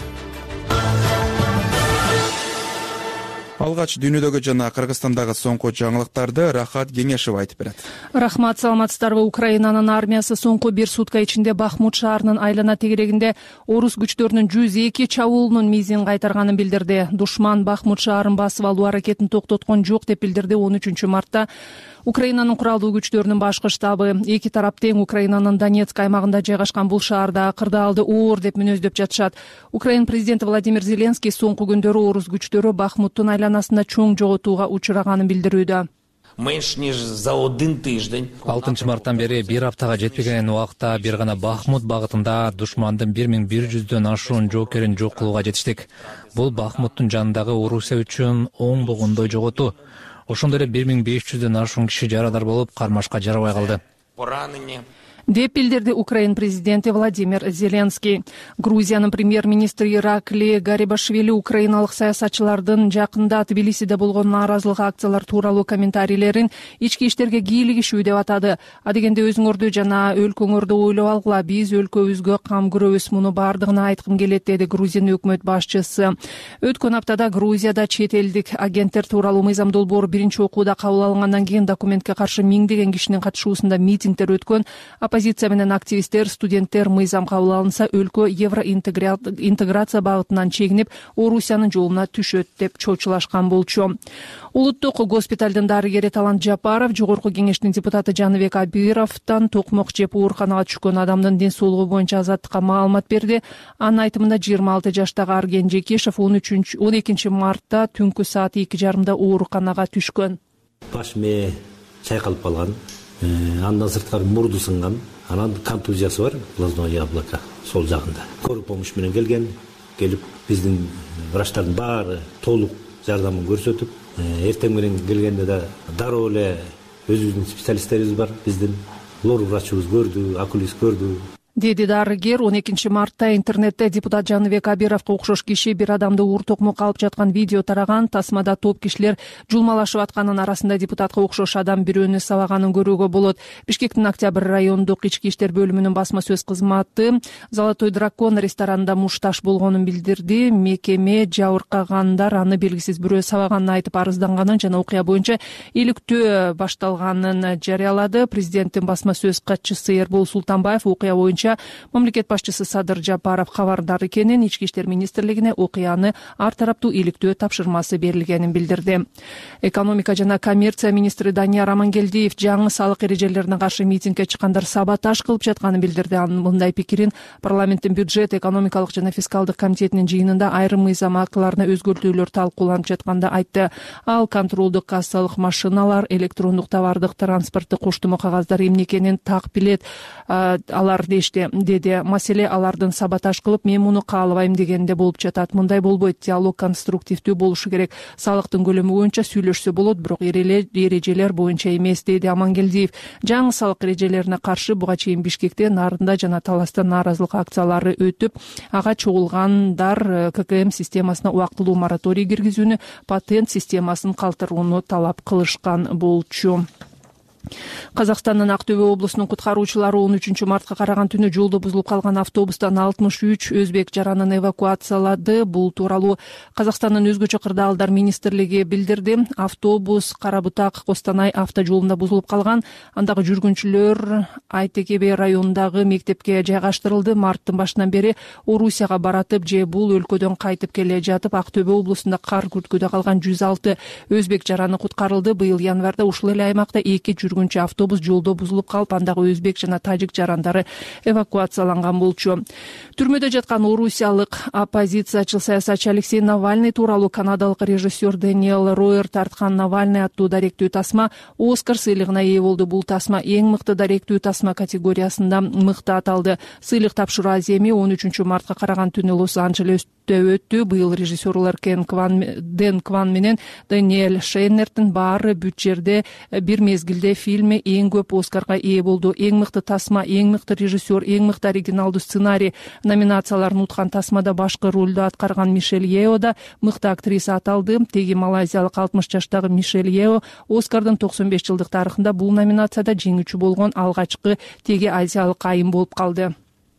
Алгач дүйнөдөгү жана Кыргызстандагы соңку жаңылыктарды Рахат Кеңешева айтып берет. Рахмат, саламатсыздарбы. Украинанын армиясы соңку бир сутка ичинде Бахмут шаарынын айлана тегерегинде орус күчтөрүнүн 102 чабуулунун мизин кайтарганын билдирди. Душман Бахмут шаарын басып алуу аракетин токтоткон жок деп билдирди 13 мартта Украинанын куралдуу күчтөрүнүн башкы штабы. Эки тарап тең Украинанын Донецк аймагында жайгашкан бул шаарда кырдаалды оор деп мүнөздөп жатышат. Украин президенти Владимир Зеленский соңку күндөрү орус күчтөрү Бахмуттун айланасында чоң жоготууга учураганын билдирүүдө. Менш ніж за 1 тиждень. 6 марттан бери бир аптага жетпеген убакта бир гана Бахмут багытында душмандын 1100дөн ашуун жоокерин жок кылууга жетиштик. Бул Бахмуттун жанындагы Орусия үчүн оңбогондой жоготуу. Ошондой эле 1500дөн ашуун киши жарадар болуп, кармашка жарабай калды. Поранені. Деп билдирди Украин президенти Владимир Зеленский. Грузиянын премьер-министри Иракли Гарибашвили украиналык саясатчылардын жакында Тбилисиде болгон нааразылык акциялар тууралуу комментарийлерин ички иштерге кийлигишүү деп атады. Адегенде өзүңөрдү жана өлкөңөрдү ойлоп алгыла, биз өлкөбүзгө кам көрөбүз, муну бардыгына айткым келет, деди Грузиянын өкмөт башчысы. Өткөн аптада Грузияда чет элдик агенттер тууралуу мыйзам долбоор биринчи окууда кабыл алынгандан кийин документке каршы миңдеген кишинин катышуусунда митингдер өткөн. Оппозиция менен активисттер, студенттер мыйзам кабыл алынса, өлкө евроинтеграция багытынан чегинип, Орусиянын жолуна түшөт деп чочулашкан болчу. Улуттук госпиталдын дарыгери Талант Жапаров жогорку кеңештин депутаты Жаныбек Абировдон токмок жеп ооруканага түшкөн адамдын ден соолугу боюнча Азаттыкка маалымат берди. Анын айтымында 26 жаштагы Арген Жекешев 12 мартта түнкү саат 2:30 ооруканага түшкөн. Баш мээ чайкалып калган. Андан сырткары мурду сынган, анан контузиясы бар, глазное яблоко сол жагында. Скорый помощь менен келип биздин врачтардын баары толук жардамын көрсөтүп, эртең менен келгенде да дароо эле өзүбүздүн специалисттерибиз бар, биздин лор врачыбыз көрдү, окулист көрдү. Деди дарыгер 12 мартта интернетте депутат Жаныбек Абировго окшош киши бир адамды уур токмок алып жаткан видео тараган. Тасмада топ кишилер жулмалашып атканын арасында депутатка окшош адам бирөөнү сабаганын көрүүгө болот. Бишкектин Октябрь райондук ички иштер бөлүмүнүн басма сөз кызматы Золотой дракон ресторанында мушташ болгонун билдирди. Мекеме жабыркагандар аны белгисиз бирөө сабаганын айтып арызданганын жана окуя боюнча иликтөө башталганын жарыялады. Президенттин басма сөз катчысы Эрбол Султанбаев окуя боюнча мамлекет башчысы Садыр Жапаров кабардар экенин, ички иштер министрлигине окуяны ар тараптуу иликтөө тапшырмасы берилгенин билдирди. Экономика жана коммерция министри Данияр Амангелдиев жаңы салык эрежелерине каршы митингге чыккандар саботаж кылып жатканын билдирди. Анын мындай пикирин парламенттин бюджет, экономикалык жана фискалдык комитетинин жыйынында айрым мыйзам актыларына өзгөртүүлөр талкууланып жатканда айтты. Ал контролдук кассалык машиналар, электрондук товардык транспорттук коштомо кагаздар эмне экенин так билет алар деди. Маселе алардын саботаж кылып, мен муну каалабайм дегенде болуп жатат. Мындай болбойт, диалог конструктивдүү болушу керек. Салыктын көлөмү боюнча сүйлөшсө болот, бирок эрежелер боюнча эмес, деди Амангелдиев. Жаңы салык эрежелерине каршы буга чейин Бишкекте, Нарында жана Таласта нааразылык акциялары өтүп, ага чогулгандар ККМ системасына убактылуу мораторий киргизүүнү, патент системасын калтырууну талап кылышкан болчу. Казакстандын Актөбө облусунун куткаруучулары 13 мартка караган түнү жолдо бузулуп калган автобустан 63 өзбек жаранын эвакуациялады. Бул тууралуу Казакстандын өзгөчө кырдаалдар министрлиги билдирди. Автобус Карабутак Костанай автожолунда бузулуп калган. Андагы жүргүнчүлөр Айтекебе районундагы мектепке жайгаштырылды. Марттын башынан бери Орусияга баратып же бул өлкөдөн кайтып келе жатып Актөбө облусунда кар күрткүдө калган 106 өзбек жараны куткарылды. Быйыл январда ушул эле аймакта 2 жүргүнчү автобус жолдо бузулуп калып, андагы өзбек жана тажик жарандары эвакуацияланган болчу. Түрмөдө жаткан орусиялык оппозициячыл саясатчы Алексей Навальный тууралуу канадалык режиссер Дэниел Ройер тарткан «Навальный» аттуу даректүү тасма Оскар сыйлыгына ээ болду. Бул тасма эң мыкты даректүү тасма категориясында мыкты аталды. Сыйлык тапшыруу аземи 13 мартка караган түнү Лос-Анджелестө өттү. Быйыл режиссерлор Дэн Кван менен Даниэль Шейнердин баары бүт жерде бир мезгилде фильми эң көп Оскарга ээ болду. Эң мыкты тасма, эң мыкты режиссер, эң мыкты оригиналдуу сценарий номинацияларын уткан тасмада башкы ролду аткарган Мишель Ео да мыкты актриса аталды. Теги малайзиялык 60 жаштагы Мишель Ео Оскардын 95 жылдык тарыхында бул номинацияда жеңүүчү болгон алгачкы теги азиялык айым болуп калды.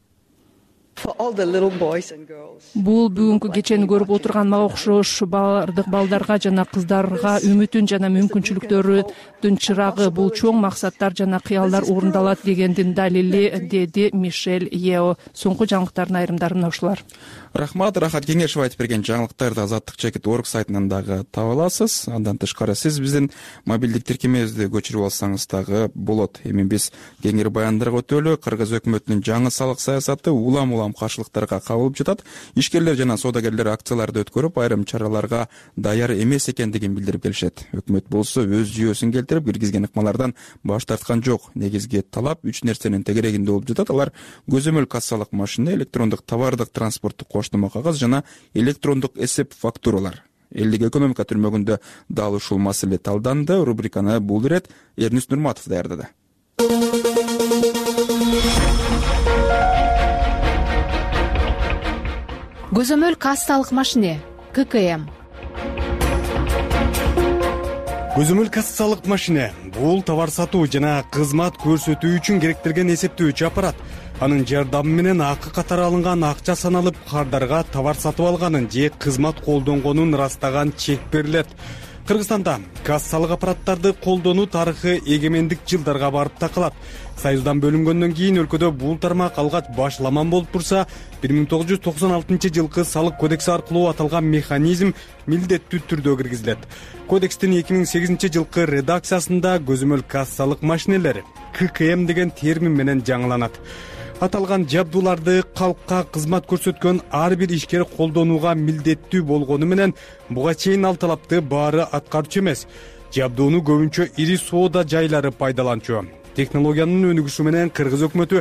Бул бүгүнкү кечени көрүп отурганга окшош бардык балдарга жана кыздарга үмүтүн жана мүмкүнчүлүктөрүнүн чырагы. Бул чоң максаттар жана кыялдар орундалат дегендин далили, деди Мишель Ео. Соңку жаңылыктардын айрымдары мына ушулар. Рахмат, Рахат Кеңешев айтып берген жаңылыктарды Азаттык чекит орг сайтынан дагы таба аласыз. Андан тышкары сиз биздин мобилдик тиркемебизди көчүрүп алсаңыз дагы болот. Эми биз кеңири баяндарга өтөлү. Кыргыз өкмөтүнүн жаңы салык саясаты улам каршылыктарга кабылып жатат. Ишкерлер жана соодагерлер акцияларды өткөрүп, айрым чараларга даяр эмес экендигин билдирип келишет. Өкмөт болсо өз жүйөсүн келтирип, киргизген ыкмалардан баш тарткан жок. Негизги талап 3 нерсенин тегерегинде болуп жатат. Алар көзөмөл кассалык машина, электрондук товардык транспорттук коштомо кагаз жана электрондук эсеп фактуралар. Элдик экономика түрмөгүндө дал ушул маселе талданды. Рубриканы бул ирет Эрнис Нурматов даярдады. Көзөмөл кассалык машине ККМ. Көзөмөл кассалык машине бул товар сатуу жана кызмат көрсөтүү үчүн керектелген эсептөөчү аппарат. Анын жардамы менен акы катары алынган акча саналып, кардарга товар сатып алганын же кызмат колдонгонун ырастаган чек берилет. Кыргызстанда кассалык аппараттарды колдонуу тарыхы эгемендик жылдарга барып такалат. Союздан бөлүнгөндөн кийин өлкөдө бул тармак алгач башламан болуп турса, 1996 жылкы салык кодекси аркылуу аталган механизм милдеттүү түрдө киргизилет. Кодекстин 2008 жылкы редакциясында көзөмөл кассалык машинелер ККМ деген термин менен жаңыланат. Аталган жабдууларды калкка кызмат көрсөткөн ар бир ишкер колдонууга милдеттүү болгону менен буга чейин ал талапты баары аткарчу эмес. Жабдууну көбүнчө ири соода жайлары пайдаланчу. Технологиянын өнүгүшү менен Кыргыз өкмөтү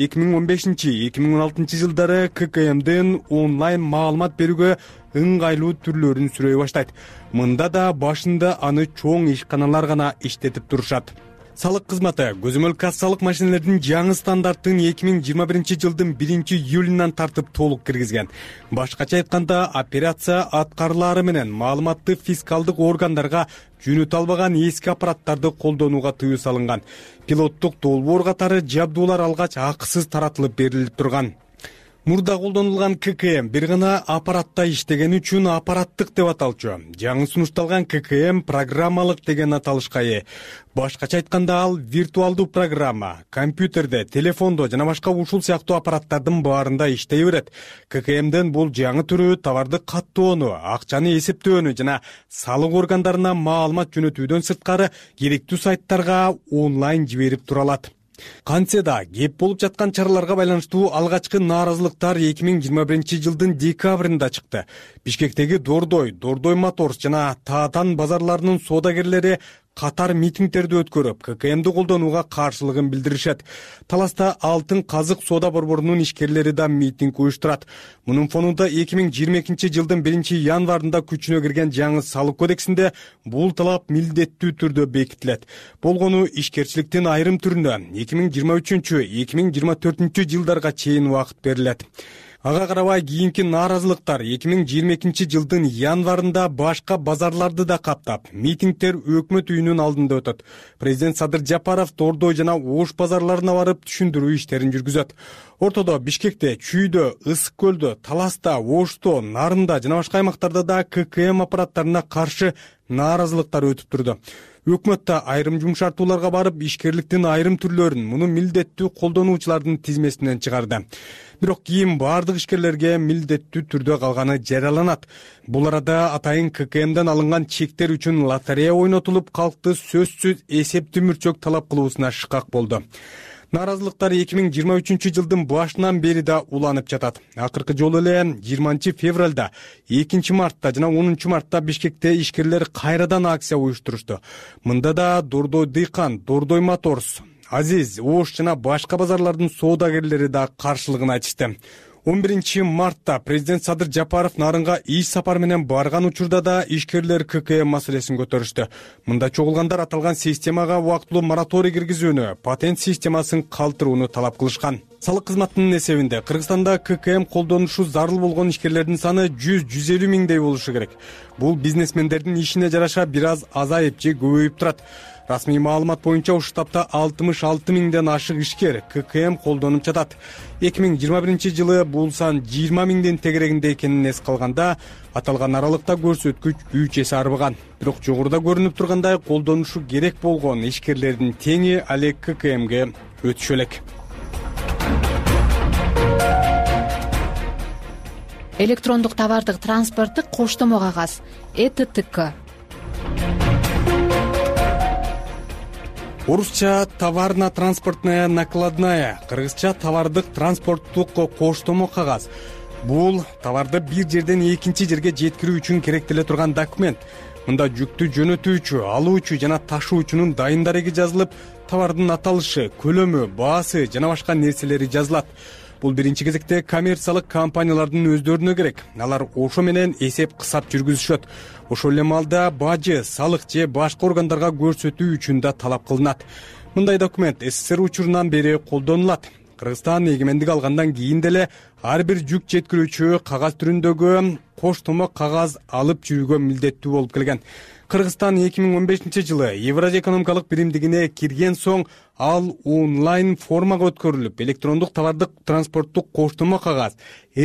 2015-2016 жылдары ККМдин онлайн маалымат берүүгө ыңгайлуу түрлөрүн сүрөй баштайт. Мында да башында аны чоң ишканалар гана иштетип турушат. Салык кызматы көзөмөл кассалык машинелердин жаңы стандарттын 2021 жылдын 1-июлунан тартып толук киргизген. Башкача айтканда, операция аткарылары менен маалыматты фискалдык органдарга жөнөтө албаган эски аппараттарды колдонууга тыюу салынган. Пилоттук долбоор катары жабдуулар алгач акысыз таратылып берилип турган. Мурда колдонулган ККМ бир гана аппаратта иштеген үчүн аппараттык деп аталчу. Жаңы сунушталган ККМ программалык деген аталышка ээ. Башкача айтканда ал виртуалдуу программа, компьютерде, телефондо жана башка ушул сыяктуу аппараттардын баарында иштей берет. ККМдин бул жаңы түрү товарды каттоону, акчаны эсептөөнү жана салык органдарына маалымат жөнөтүүдөн сырткары керектүү сайттарга онлайн жиберип тура алат. Кантсе да кеп болуп жаткан чараларга байланыштуу алгачкы нааразылыктар 2021 жылдын декабрында чыкты. Бишкектеги Дордой Моторс жана Таатан базарларынын соодагерлери катар митингдерди өткөрүп, ККМди колдонууга каршылыгын билдиришет. Таласта Алтын Казык соода борборунун ишкерлери да митинг уюштурат. Мунун фонунда 2022 жылдын 1-январында күчүнө кирген жаңы салык кодексинде бул талап милдеттүү түрдө бекитилет. Болгону ишкерчиликтин айрым түрүнө 2023-2024 жылдарга чейин убакыт берилет. Ага карабай кийинки нааразылыктар 2022 жылдын январында башка базарларды да каптап, митингдер өкмөт үйүнүн алдында өтөт. Президент Садыр Жапаров Дордой жана Ош базарларына барып түшүндүрүү иштерин жүргүзөт. Ортодо Бишкекте, Чүйдө, Ысык көлдө, Таласта, Ошто, Нарында жана башка аймактарда да ККМ аппараттарына каршы нааразылыктар өтүп турду. өкмөт да айрым жумшартууларга барып ишкерликтин айрым түрлөрүн муну милдеттүү колдонуучулардын тизмесинен чыгарды. Бирок кийин баардык ишкерлерге милдеттүү түрдө калганы жарыяланат. Бул арада атайын ККМден алынган чектер үчүн лотерея ойнотулуп, калкты сөзсүз эсептүү мурчок талап кылуусуна шыкак болду. Нааразылыктар 2023 жылдын башынан бери да уланып жатат. Акыркы жолу эле 20 февралда, 2 мартта жана 10 мартта Бишкекте ишкерлер кайрадан акция уюштурушту. Мында да Дордой Дыйкан, Дордой Моторс, Азиз, Ош жана башка базарлардын соодагерлери да каршылыгын айтышты. 11 мартта президент Садыр Жапаров Нарынга иш сапар менен барган учурда да ишкерлер ККМ маселесин көтөрүштү. Мында чогулгандар аталган системага убактылуу мораторий киргизүүнү, патент системасын калтырууну талап кылышкан. Салык кызматынын эсебинде Кыргызстанда ККМ колдонушу зарыл болгон ишкерлердин саны 100-150 миңдей болушу керек. Бул бизнесмендердин ишине жараша бир аз азайып же көбөйүп турат. Расмий маалымат боюнча ушул таапта 66 миңден ашык ишкер ККМ колдонуп жатат. 2021 жылы бул сан 20 миңдин тегерегинде экенин эске алганда, аталган аралыкта көрсөткүч 3 эсе арбыган. Бирок жогоруда көрүнүп тургандай колдонушу керек болгон ишкерлердин теңи але ККМге өтүшө элек. Электрондук товардык транспорттук коштомо кагаз ЭТТК. Орусча товарно-транспортная накладная, кыргызча товардык транспорттук коштомо кагаз. Бул товарды бир жерден экинчи жерге жеткирүү үчүн керектеле турган документ. Мында жүктү жөнөтүүчү, алуучу жана ташуучунун дайын дареги жазылып, товардын аталышы, көлөмү, баасы жана башка нерселери жазылат. Бул биринчи кезекте коммерциялык компаниялардын өздөрүнө керек. Алар ошо менен эсеп кысап жүргүзүшөт. Ошол эле маалда бажы, салык же башка органдарга көрсөтүү үчүн да талап кылынат. Мындай документ СССР учурунан бери колдонулат. Кыргызстан эгемендик алгандан кийин деле ар бир жүк жеткирүүчү кагаз түрүндөгү коштомо кагаз алып жүрүүгө милдеттүү болуп келген. Кыргызстан 2015 жылы Евразия экономикалык биримдигине кирген соң ал онлайн формага өткөрүлүп, электрондук товардык транспорттук коштомо кагаз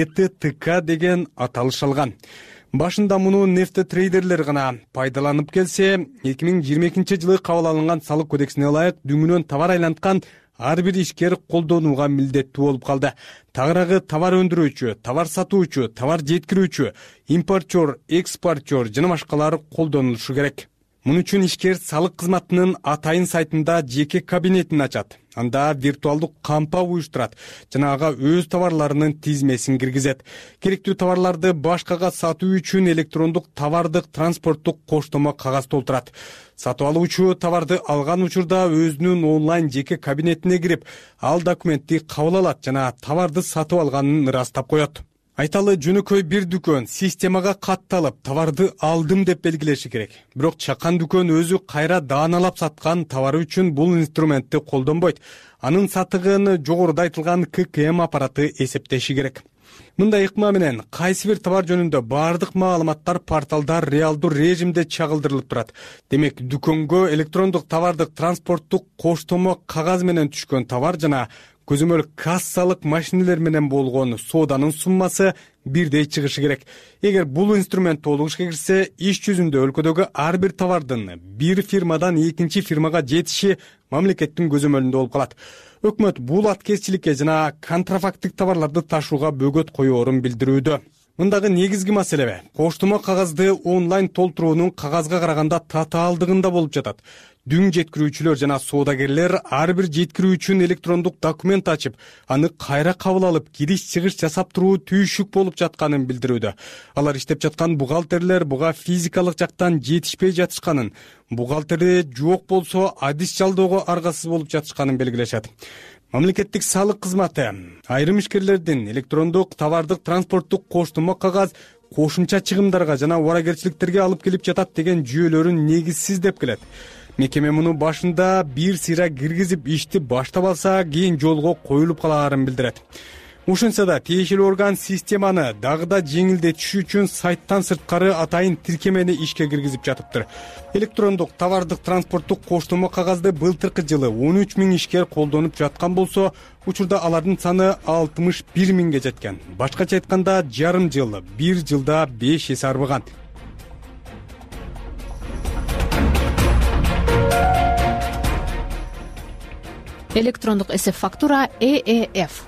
ЭТТК деген аталыш алган. Башында муну нефтетрейдерлер гана пайдаланып келсе, 2022 жылы кабыл алынган салык кодексине ылайык дүңүнөн товар айланткан ар бир ишкер колдонууга милдеттүү болуп калды. Тагыраагы товар өндүрүүчү, товар сатуучу, товар жеткирүүчү, импортер, экспортер жана башкалар колдонулушу керек. Мун үчүн ишкер салык кызматынын атайын сайтында жеке кабинетин ачат. Анда виртуалдык кампа уюштурат жана ага өз товарларынын тизмесин киргизет. Керектүү товарларды башкага сатуу үчүн электрондук товардык транспорттук коштомо кагаз толтурат. Сатып алуучу товарды алган учурда өзүнүн онлайн жеке кабинетине кирип, ал документти кабыл алат жана товарды сатып алганын ырастап коет. Айталы жөнөкөй бир дүкөн системага катталып, товарды алдым деп белгилеши керек. Бирок чакан дүкөн өзү кайра дааналап саткан товары үчүн бул инструментти колдонбойт. Анын сатыгын жогоруда айтылган ККМ аппараты эсептеши керек. Мындай ыкма менен кайсы бир товар жөнүндө баардык маалыматтар порталдар реалдуу режимде чагылдырылып турат. Демек, дүкөнгө электрондук товардык транспорттук коштомо кагаз менен түшкөн товар жана көзөмөл кассалык машинелер менен болгон сооданын суммасы бирдей чыгышы керек. Эгер бул инструмент толук ишке кирсе, иш жүзүндө өлкөдөгү ар бир товардын бир фирмадан экинчи фирмага жетиши мамлекеттин көзөмөлүндө болуп калат. Өкмөт бул аткезчиликке жана контрафакттык товарларды ташууга бөгөт коёорун билдирүүдө. Мындагы негизги маселе коштомо кагазды онлайн толтуруунун кагазга караганда татаалдыгында болуп жатат. Дүң жеткирүүчүлөр жана соодагерлер ар бир жеткирүү үчүн электрондук документ ачып, аны кайра кабыл алып, кириш-чыгыш жасап туруу түйшүк болуп жатканын билдирүүдө. Алар иштеп жаткан бухгалтерлер буга физикалык жактан жетишпей жатышканын, бухгалтери жок болсо адис жалдоого аргасыз болуп жатышканын белгилешет. Мамлекеттик салык кызматы айрым ишкерлердин электрондук товардык транспорттук коштомо кагаз кошумча чыгымдарга жана убаракерчиликтерге алып келип жатат деген жүйөлөрүн негизсиз деп келет. Мекеме муну башында бир сыйра киргизип ишти баштап алса, кийин жолго коюлуп калаарын билдирет. Ушунса да тиешелүү орган системаны дагы да жеңилдетиш үчүн сайттан сырткары атайын тиркемени ишке киргизип жатыптыр. Электрондук товардык транспорттук коштомо кагазды былтыркы жылы 13 миң ишкер колдонуп жаткан болсо, учурда алардын саны 61 миңге жеткен. Башкача айтканда, жарым жыл, бир жылда 5 эсе арбыган. электрондук эсеп фактура ЭЭФ.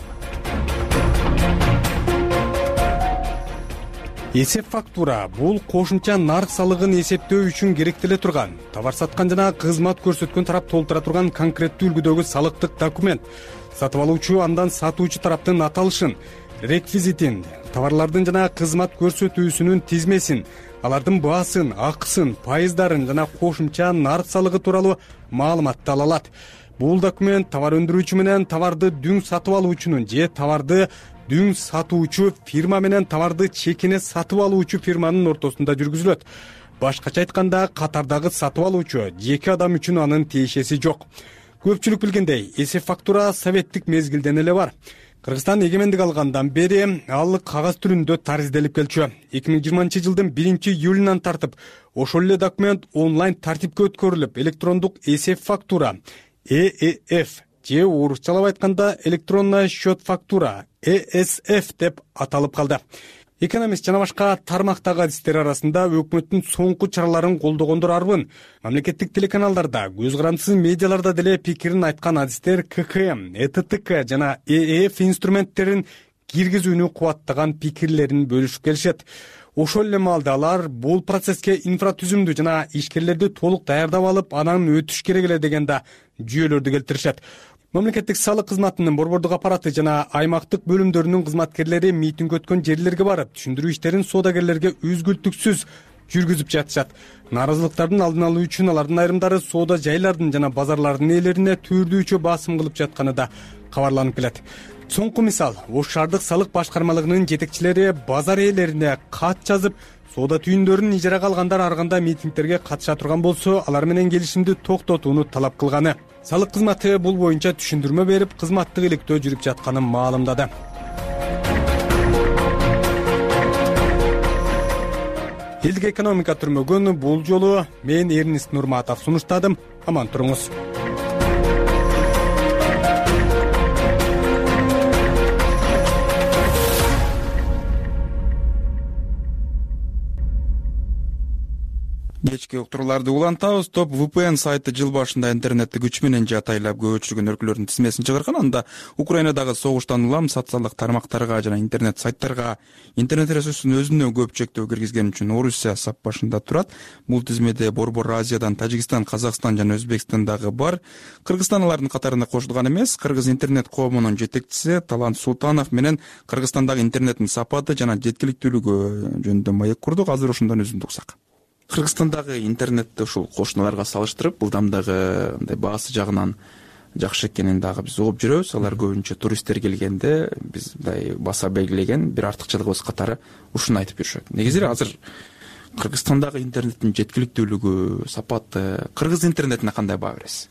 Эсеп фактура бул кошумча нарк салыгын эсептөө үчүн керектеле турган, товар саткан жана кызмат көрсөткөн тарап толтура турган конкреттүү үлгүдөгү салыктык документ. Сатып алуучу андан сатуучу тараптын аталышын, реквизитин, товарлардын жана кызмат көрсөтүүсүнүн тизмесин, алардын баасын, акысын, пайыздарын жана кошумча нарк салыгы тууралуу маалыматты ала алат. Бул документ товар өндүрүүчү менен товарды дүң сатып алуучунун же товарды дүң сатуучу фирма менен товарды чекине сатып алуучу фирманын ортосунда жүргүзүлөт. Башкача айтканда, катардагы сатып алуучу жеке адам үчүн анын тиешеси жок. Көпчүлүк билгендей, эсеп фактура советтик мезгилден эле бар. Кыргызстан эгемендик алгандан бери ал кагаз түрүндө таризделип келчү. 2020-жылдын 1-июлунан тартып, ошол эле документ онлайн тартипке өткөрүлүп, электрондук эсеп фактура ЭЭФ же орусчалап айтканда электронная счет фактура ЭСФ деп аталып калды. Экономист жана башка тармактагы адистер арасында өкмөттүн соңку чараларын колдогондор арбын. Мамлекеттик телеканалдарда, көз карандысыз медиаларда деле пикирин айткан адистер ККМ, ЭТТК жана ЭЭФ инструменттерин киргизүүнү кубаттаган пикирлерин бөлүшүп келишет. Ошол эле маалда алар бул процесске инфратүзүмдү жана ишкерлерди толук даярдап алып, анан өтүш керек эле деген да жүйөлөрдү келтиришет. Мамлекеттик салык кызматынын борбордук аппараты жана аймактык бөлүмдөрүнүн кызматкерлери митинг өткөн жерлерге барып, түшүндүрүү иштерин соодагерлерге үзгүлтүксүз жүргүзүп жатышат. Нааразылыктардын алдын алуу үчүн алардын айрымдары соода жайлардын жана базарлардын ээлерине түрдүүчө басым кылып жатканы да кабарланып келет. Соңку мисал, Ош шаардык салык башкармалыгынын жетекчилери базар ээлерине кат жазып, соода түйүндөрүн ижарага алгандар арганда митингтерге катыша турган болсо, алар менен келишимди токтотууну талап кылганы. Салык кызматы бул боюнча түшүндүрмө берип, кызматтык иликтөө жүрүп жатканын маалымдады. Элдик экономика түрмөгөн бул жолу мен Эрнист Нурматов сунуштадым. Аман туруңуз. Кечки уктурууларды улантабыз. Топ VPN сайты жыл башында интернетти күч менен жатайлап көчүргөн өлкөлөрдүн тизмесин чыгарган. Анда Украинадагы согуштан улам социалдык тармактарга жана интернет сайттарга интернет ресурсун өзүнө көп чектөө киргизген үчүн Орусия сап башында турат. Бул тизмеде Борбор Азиядан Тажикстан, Казакстан жана Өзбекстан дагы бар. Кыргызстан алардын катарына кошулган эмес. Кыргыз интернет коомунун жетекчиси Талант Султанов менен Кыргызстандагы интернеттин сапаты жана жеткиликтүүлүгү жөнүндө маек курдук. Азыр ошондон өзүндү уксак. Кыргызстандагы интернетти ушул кошуналарга салыштырып, Булдамдагы мындай баасы жагынан жакшы экенин дагы биз угуп жүрөбүз. Алар көбүнчө туристтер келгенде биз мындай баса белгилеген бир артыкчылыгыбыз катары ушуну айтып жүрүшөт. Негизи азыр Кыргызстандагы интернеттин жеткиликтүүлүгү, сапаты, кыргыз интернетине кандай баа бересиз?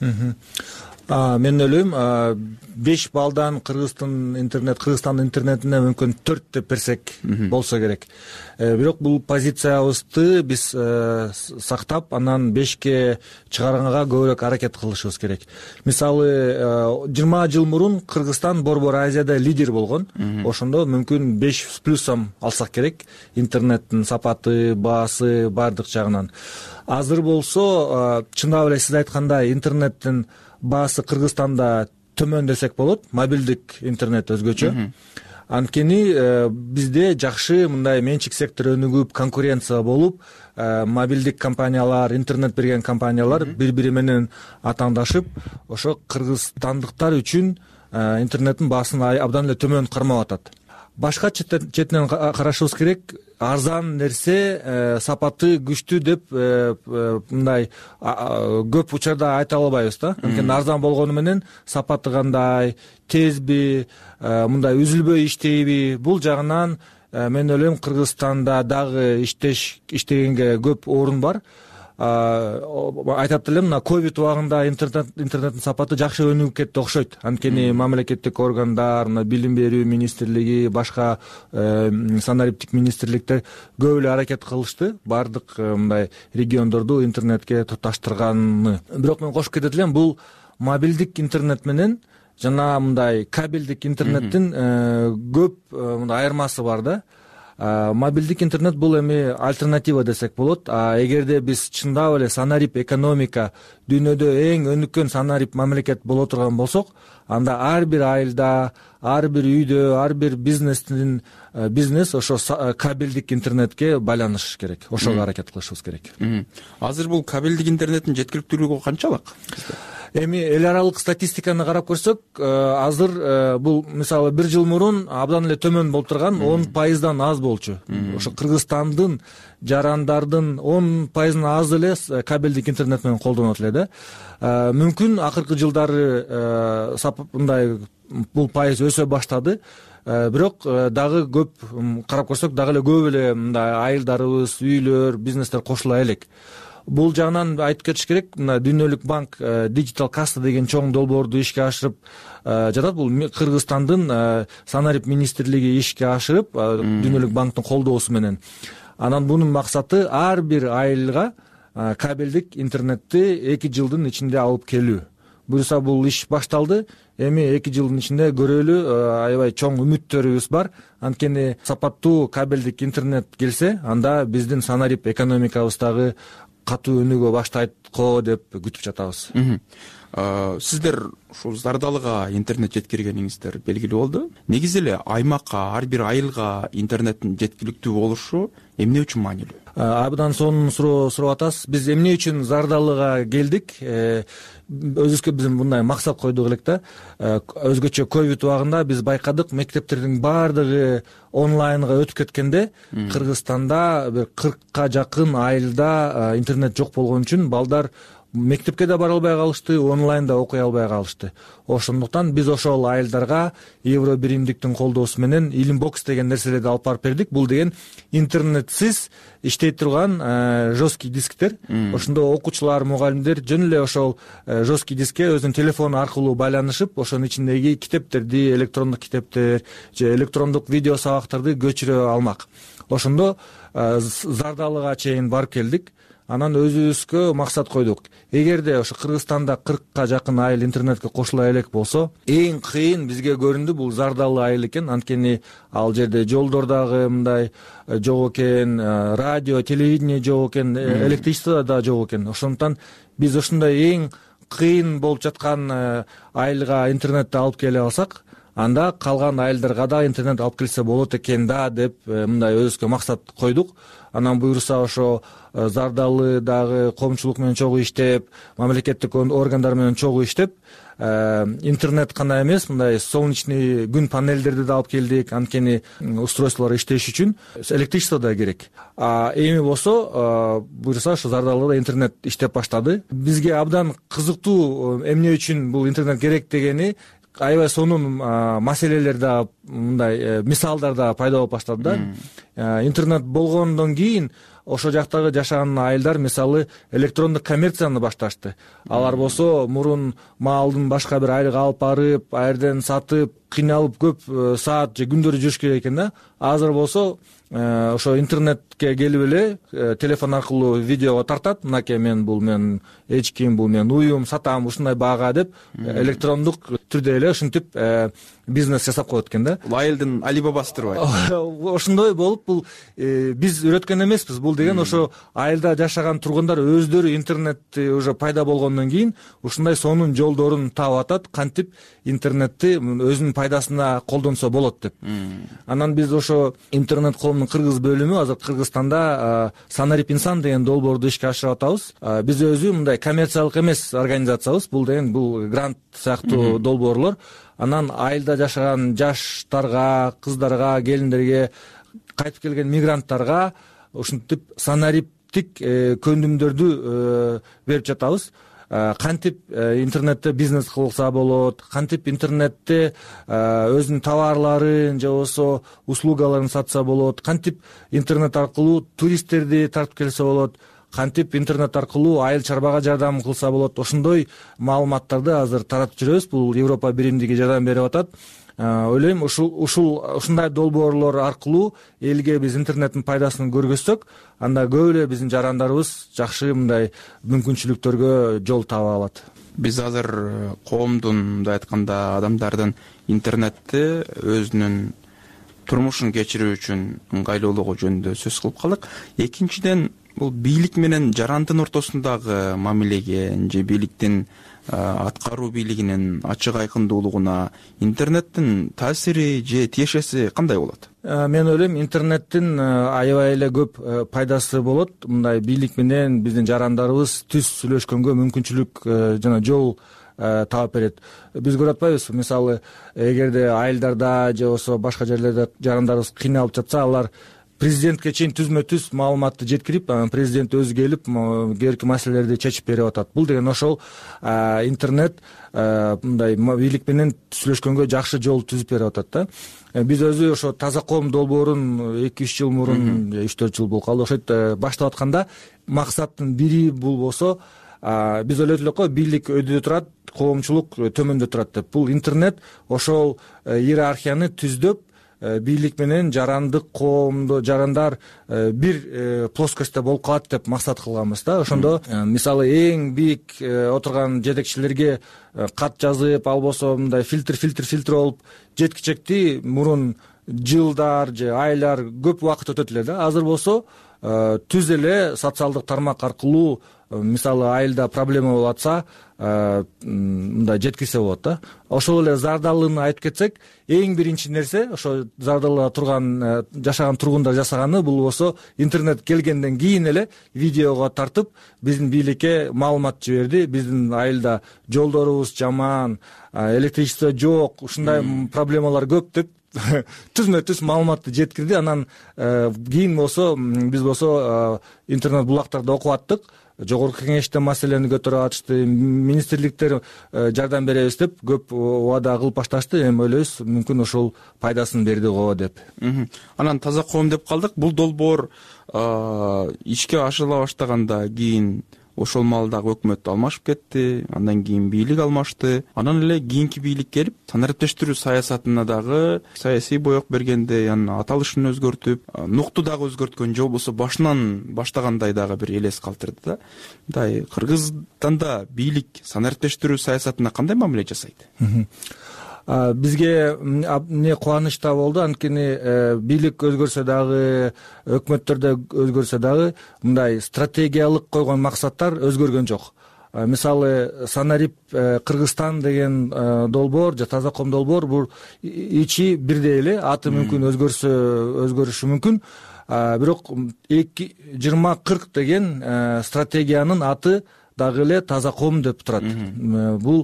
Мен ойлойм 5 балдан Кыргыздын интернетине мүмкүн 4 деп берсек болсо керек. Бирок бул позициябызды биз сактап, анан 5ке чыгарганга көбүрөөк аракет кылышыбыз керек. Мисалы 20 жыл мурун Кыргызстан Борбор Азияда лидер болгон. Ошондо мүмкүн 5 с плюсом алсак керек. Интернеттин сапаты, баасы бардык жагынан. Азыр болсо, чындап эле сиз айткандай, интернеттин баасы Кыргызстанда төмөн десек болот. Мобилдик интернет өзгөчө. Анткени бизде жакшы мындай менчик сектор өнүгүп, конкуренция болуп, мобилдик компаниялар, интернет берген компаниялар бири-бири менен атаандашып, ошо кыргызстандыктар үчүн интернеттин баасын абдан эле төмөн кармап атат. Башка четинен карашыбыз керек. Арзан нерсе сапаты күчтүү деп мындай көп учурда айта албайбыз да. Анткени арзан болгону менен сапаты кандай, тезби, мындай үзүлбөй иштейби? Бул жагынан мен ойлойм Кыргызстанда дагы иштегенге көп орун бар. Айтат элем, мына ковид убагында интернеттин сапаты жакшы өнүгүп кетти окшойт. Анткени мамлекеттик органдар, билим берүү министрлиги, башка санариптик министрликтер көп эле аракет кылышты, бардык мындай региондорду интернетке туташтырганы. Бирок мен кошуп кетет элем, бул мобилдик интернет менен жана мындай кабелдик интернеттин көп мындай айырмасы бар да. мобилдик интернет бул эми альтернатива десек болот. Эгерде биз чындап эле санарип экономика дүйнөдө эң өнүккөн санарип мамлекет боло турган болсок, анда ар бир айылда, ар бир үйдө, ар бир бизнес ошо кабелдик интернетке байланыш керек. Ошого аракет кылышыбыз керек. Азыр бул кабелдик интернеттин жеткиликтүүлүгү канчалык? Эми эл аралык статистиканы карап көрсөк, азыр бул мисалы бир жыл мурун абдан эле төмөн болуп турган 10%дан аз болчу. Ошо Кыргызстандын жарандардын 10%дан аз эле кабелдик интернет менен колдонот эле да. Мүмкүн акыркы жылдары мындай бул пайыз өсө баштады. Бирок дагы көп карап көрсөк, дагы эле көп эле мындай айылдарыбыз, үйлөр, бизнестер кошула элек. Бул жагынан айтып кетиш керек, мына Дүйнөлүк банк Digital Kassa деген чоң долбоорду ишке ашырып жатат. Бул Кыргызстандын санарип министрлиги ишке ашырып, Дүйнөлүк банктын колдоосу менен. Анан бунун максаты ар бир айылга кабелдик интернетти 2 жылдын ичинде алып келүү. Буюрса бул иш башталды. Эми 2 жылдын ичинде көрөлү, аябай чоң үмүттөрүбүз бар. Анткени сапаттуу кабелдик интернет келсе, анда биздин санарип экономикабыздагы катуу өнүгө баштайт го деп күтүп жатабыз. Сиздер ушул Зардалыга интернет жеткиргениңиздер белгилүү болду. Негизи эле аймакка, ар бир айылга интернеттин жеткиликтүү болушу эмне үчүн маанилүү? Абдан сонун суроо сурап атасыз. Биз эмне үчүн Зардалыга келдик? Өзүбүзгө биз мындай максат койдук элек да. Өзгөчө ковид убагында биз байкадык, мектептердин баардыгы онлайнга өтүп кеткенде, Кыргызстанда бир 40ка жакын айылда интернет жок болгон үчүн балдар мектепке да бара албай калышты, онлайнда окуй албай калышты. Ошондуктан биз ошол айылдарга Евро биримдиктин колдоосу менен Илимбокс деген нерселерди алып барып бердик. Бул деген интернетсиз иштей турган жесткий дисктер. Ошондо окуучулар, мугалимдер жөн эле ошол жесткий дискке өзүнүн телефону аркылуу байланышып, ошонун ичиндеги китептерди, электрондук китептер же электрондук видео сабактарды көчүрө алмак. Ошондо Зардалыга чейин барып келдик. Анан өзүбүзгө максат койдук. Эгерде ошо Кыргызстанда 40ка жакын айыл интернетке кошула элек болсо, эң кыйын бизге көрүндү бул Зардалы айыл экен. Анткени ал жерде жолдор дагы мындай жок экен, радио, телевидение жок экен, электричество да жок экен. Ошондуктан биз ошондой эң кыйын болуп жаткан айылга интернетти алып келе алсак, анда калган айылдарга да интернет алып келсе болот экен да деп мындай өзүбүзгө максат койдук. Анан буюрса ошо Зардалы дагы коомчулук менен чогуу иштеп, мамлекеттик органдар менен чогуу иштеп, интернет гана эмес, мындай солнечный күн панелдерди да алып келдик. Анткени устройстволор иштеш үчүн электричество да керек. Эми болсо буюрса ошо Зардалыда интернет иштеп баштады. Бизге абдан кызыктуу эмне үчүн бул интернет керек дегени аябай сонун маселелер да, мындай мисалдар да пайда болуп баштады да. Интернет болгондон кийин ошол жактагы жашаган айылдар мисалы электрондук коммерцияны башташты. Алар болсо мурун маалдын башка бир айылга алып барып, ал жерден сатып, кыйналып көп саат же күндөр жүрүш керек экен да. Азыр болсо ошо интернетке келип эле телефон аркылуу видеого тартат. Мынакей мен бул мен эч ким, бул мен уюм, сатам ушундай баага деп электрондук түрдө эле ушинтип бизнес жасап коет экен да. Бул айылдын Алибабасыдыр бай. Ошондой болуп бул биз үйрөткөн эмеспиз. Бул деген ошо айылда жашаган тургундар өздөрү интернетти уже пайда болгондон кийин ушундай сонун жолдорун таап атат, кантип интернетти өзүнүн пайдасына колдонсо болот деп. Анан биз ошо интернет коомдун кыргыз бөлүмү азыр Кыргызстанда Санарип инсан деген долбоорду ишке ашырып атабыз. Биз өзү мындай коммерциялык эмес организациябыз. Бул деген бул грант сыяктуу долбоорлор. Анан айылда жашаган жаштарга, кыздарга, келиндерге, кайтып келген мигранттарга ушинтип санариптик көндүмдөрдү берип жатабыз. Кантип интернетте бизнес кылса болот, кантип интернетте өзүнүн товарларын же болбосо услугаларын сатса болот, кантип интернет аркылуу туристтерди тартып келсе болот, кантип интернет аркылуу айыл чарбага жардам кылса болот. Ошондой маалыматтарды азыр таратып жүрөбүз. Бул Европа биримдиги жардам берип атат. Ойлойм, ушундай долбоорлор аркылуу элге биз интернеттин пайдасын көргөзсөк, анда көп эле биздин жарандарыбыз жакшы мындай мүмкүнчүлүктөргө жол таба алат. Биз азыр коомдун, мындай айтканда, адамдардын интернетти өзүнүн турмушун кечирүү үчүн ыңгайлуулугу жөнүндө сөз кылып калдык. Экинчиден, бул бийлик менен жарандын ортосундагы мамилеге же бийликтин аткаруу бийлигинин ачык айкындуулугуна интернеттин таасири же тиешеси кандай болот? Мен ойлойм, интернеттин аябай эле көп пайдасы болот. Мындай бийлик менен биздин жарандарыбыз түз сүйлөшкөнгө мүмкүнчүлүк жана жол таап берет. Биз көрүп атпайбызбы, мисалы, эгерде айылдарда же болбосо башка жерлерде жарандарыбыз кыйналып жатса, алар президентке чейин түзмө-түз маалыматты жеткирип, президент өзү келип керки маселелерди чечип берип атат. Бул деген ошол интернет мындай бийлик менен сүйлөшкөнгө жакшы жол түзүп берип атат да. Биз өзү ошо Таза коом долбоорун 2-3 жыл мурун, 3-4 жыл болуп калды, ошентип баштап атканда максаттын бири бул болсо, биз ойлойт элек го, бийлик өйдө турат, коомчулук төмөндө турат деп. Бул интернет ошол иерархияны түздөп, бийлик менен жарандык коомдо жарандар бир плоскостьта болуп калат деп максат кылганбыз да. Ошондо мисалы эң бийик отурган жетекчилерге кат жазып, албосо мындай фильтр болуп жеткичекти мурун жылдар же айлар көп убакыт өтөт эле да. Азыр болсо түз эле социалдык тармак аркылуу, мисалы айылда проблема болуп атса, мындай жеткирсе болот да. Ошол эле зардалын айтып кетсек, эң биринчи нерсе ошо зардалда турган жашаган тургундар жасаганы, бул болсо интернет келгенден кийин эле видеого тартып биздин бийликке маалымат жиберди. Биздин айылда жолдорубуз жаман, электричество жок, ушундай проблемалар көп деп түзмө-түз маалыматты жеткирди. Анан кийин болсо биз болсо интернет булактарда окуп аттык. Жогорку кеңеште маселени көтөрүп атышты, министрликтер жардам беребиз деп көп убада кылып башташты. Эми ойлойбуз, мүмкүн ошол пайдасын берди го деп. Анан Таза коом деп калдык. Бул долбоор ишке ашырыла баштаганда кийин ошол маалдагы өкмөт алмашып кетти, андан кийин бийлик алмашты. Анан эле кийинки бийлик келип, санариптештирүү саясатына дагы саясий боек бергенде, аталышын өзгөртүп, нукту дагы өзгөрткөн, же болбосо башынан баштагандай дагы бир элес калтырды да. Мындай Кыргызстанда бийлик санариптештирүү саясатына кандай мамиле жасайт? Бизге эмне кубаныч да болду, анткени бийлик өзгөрсө дагы, өкмөттөр да өзгөрсө дагы, мындай стратегиялык койгон максаттар өзгөргөн жок. Мисалы, Санарип Кыргызстан деген долбоор же Таза коом долбоор, бул ичи бирдей эле, аты мүмкүн өзгөрүшү мүмкүн. Бирок 2040 деген стратегиянын аты дагы эле Таза коом деп турат. Бул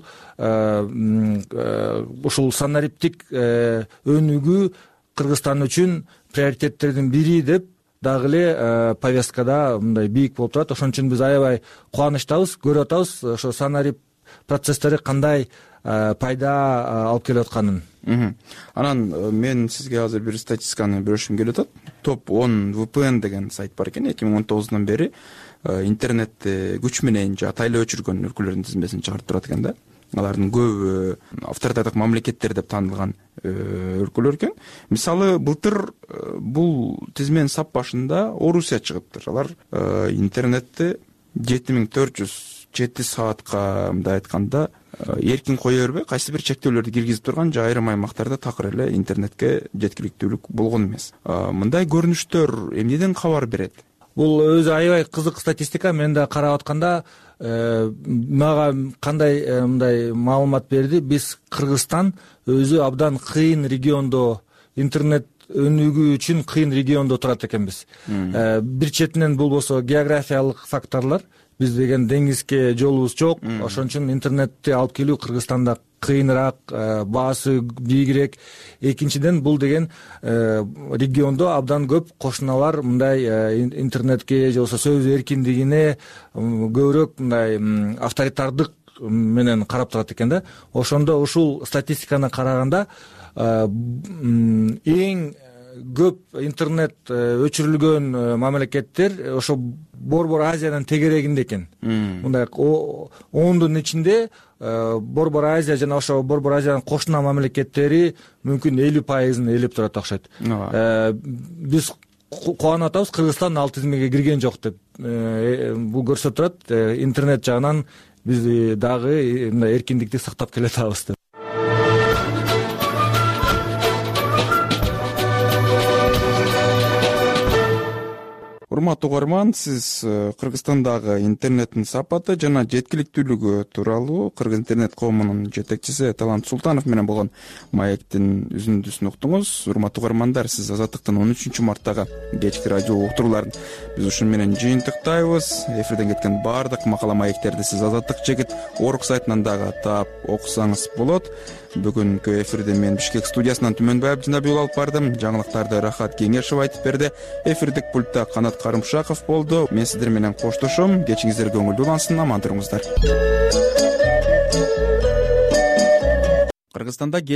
ушул санариптик өнүгүү Кыргызстан үчүн приоритеттердин бири деп дагы эле повесткада мындай бийик болуп турат. Ошон үчүн биз аябай кубанычтабыз, көрүп атабыз ошо санарип процесстери кандай пайда алып келип атканын. Анан мен сизге азыр бир статистиканы беришим келип атат. Топ 10 VPN деген сайт бар экен. 2019 бери интернетти күч менен же атайлап өчүргөн өлкөлөрдүн тизмесин чыгарып турат экен да. Алардын көбү авторитардык мамлекеттер деп таанылган өлкөлөр экен. Мисалы, былтыр бул тизменин сап башында Орусия чыгыптыр. Алар интернетти 7407 саатка, мындай айтканда, эркин кое бербей, кайсы бир чектөөлөрдү киргизип турган, же айрым аймактарда такыр эле интернетке жеткиликтүүлүк болгон эмес. Мындай көрүнүштөр эмнеден кабар берет? Бул өзү аябай кызык статистика. Мен да карап атканда мага кандай мындай маалымат берди. Биз Кыргызстан өзү абдан кыйын региондо, интернет өнүгүү үчүн кыйын региондо турат экенбиз. Бир четинен бул болсо географиялык факторлор. Биз деген деңизге жолубуз жок, ошон үчүн интернетти алып келүү Кыргызстанда кыйыныраак, баасы бийигирээк. Экинчиден, бул деген региондо абдан көп кошуналар мындай интернетке же болбосо сөз эркиндигине көбүрөөк мындай авторитардык менен карап турат экен да. Ошондо ушул статистиканы караганда эң көп интернет өчүрүлгөн мамлекеттер ошо Борбор Азиянын тегерегинде экен. Мындай 10дун ичинде Борбор Азия жана ошо Борбор Азиянын кошуна мамлекеттери мүмкүн 50%-ын ээлеп турат окшойт. Биз кубанып атабыз, Кыргызстан ал тизмеге кирген жок деп. Бул көрсөтүп турат, интернет жагынан биз дагы мындай эркиндикти сактап келе атабыз деп. урматтуу угарман, сиз Кыргызстандагы интернеттин сапаты жана жеткиликтүүлүгү тууралуу Кыргыз интернет коомунун жетекчиси Талант Султанов менен болгон маектин үзүндүсүн уктуңуз. Урматтуу угармандар, сиз Азаттыктын 13 марттагы кечки радио уктурууларын биз ушун менен жыйынтыктайбыз. Эфирден кеткен баардык макала маектерди сиз Azatlyk.org сайтынан дагы таап окусаңыз болот. Бүгүнкү эфирде мен Бишкек студиясынан Түмөнбай Абдинабиул алып бардым. Жаңылыктарды Рахат Кеңешев айтып берди. Эфирдик пультта Канат Карымшаков болду. Мен сиздер менен коштошом. Кечиңиздер көңүлдүү улансын, аман туруңуздар. Кыргызстанда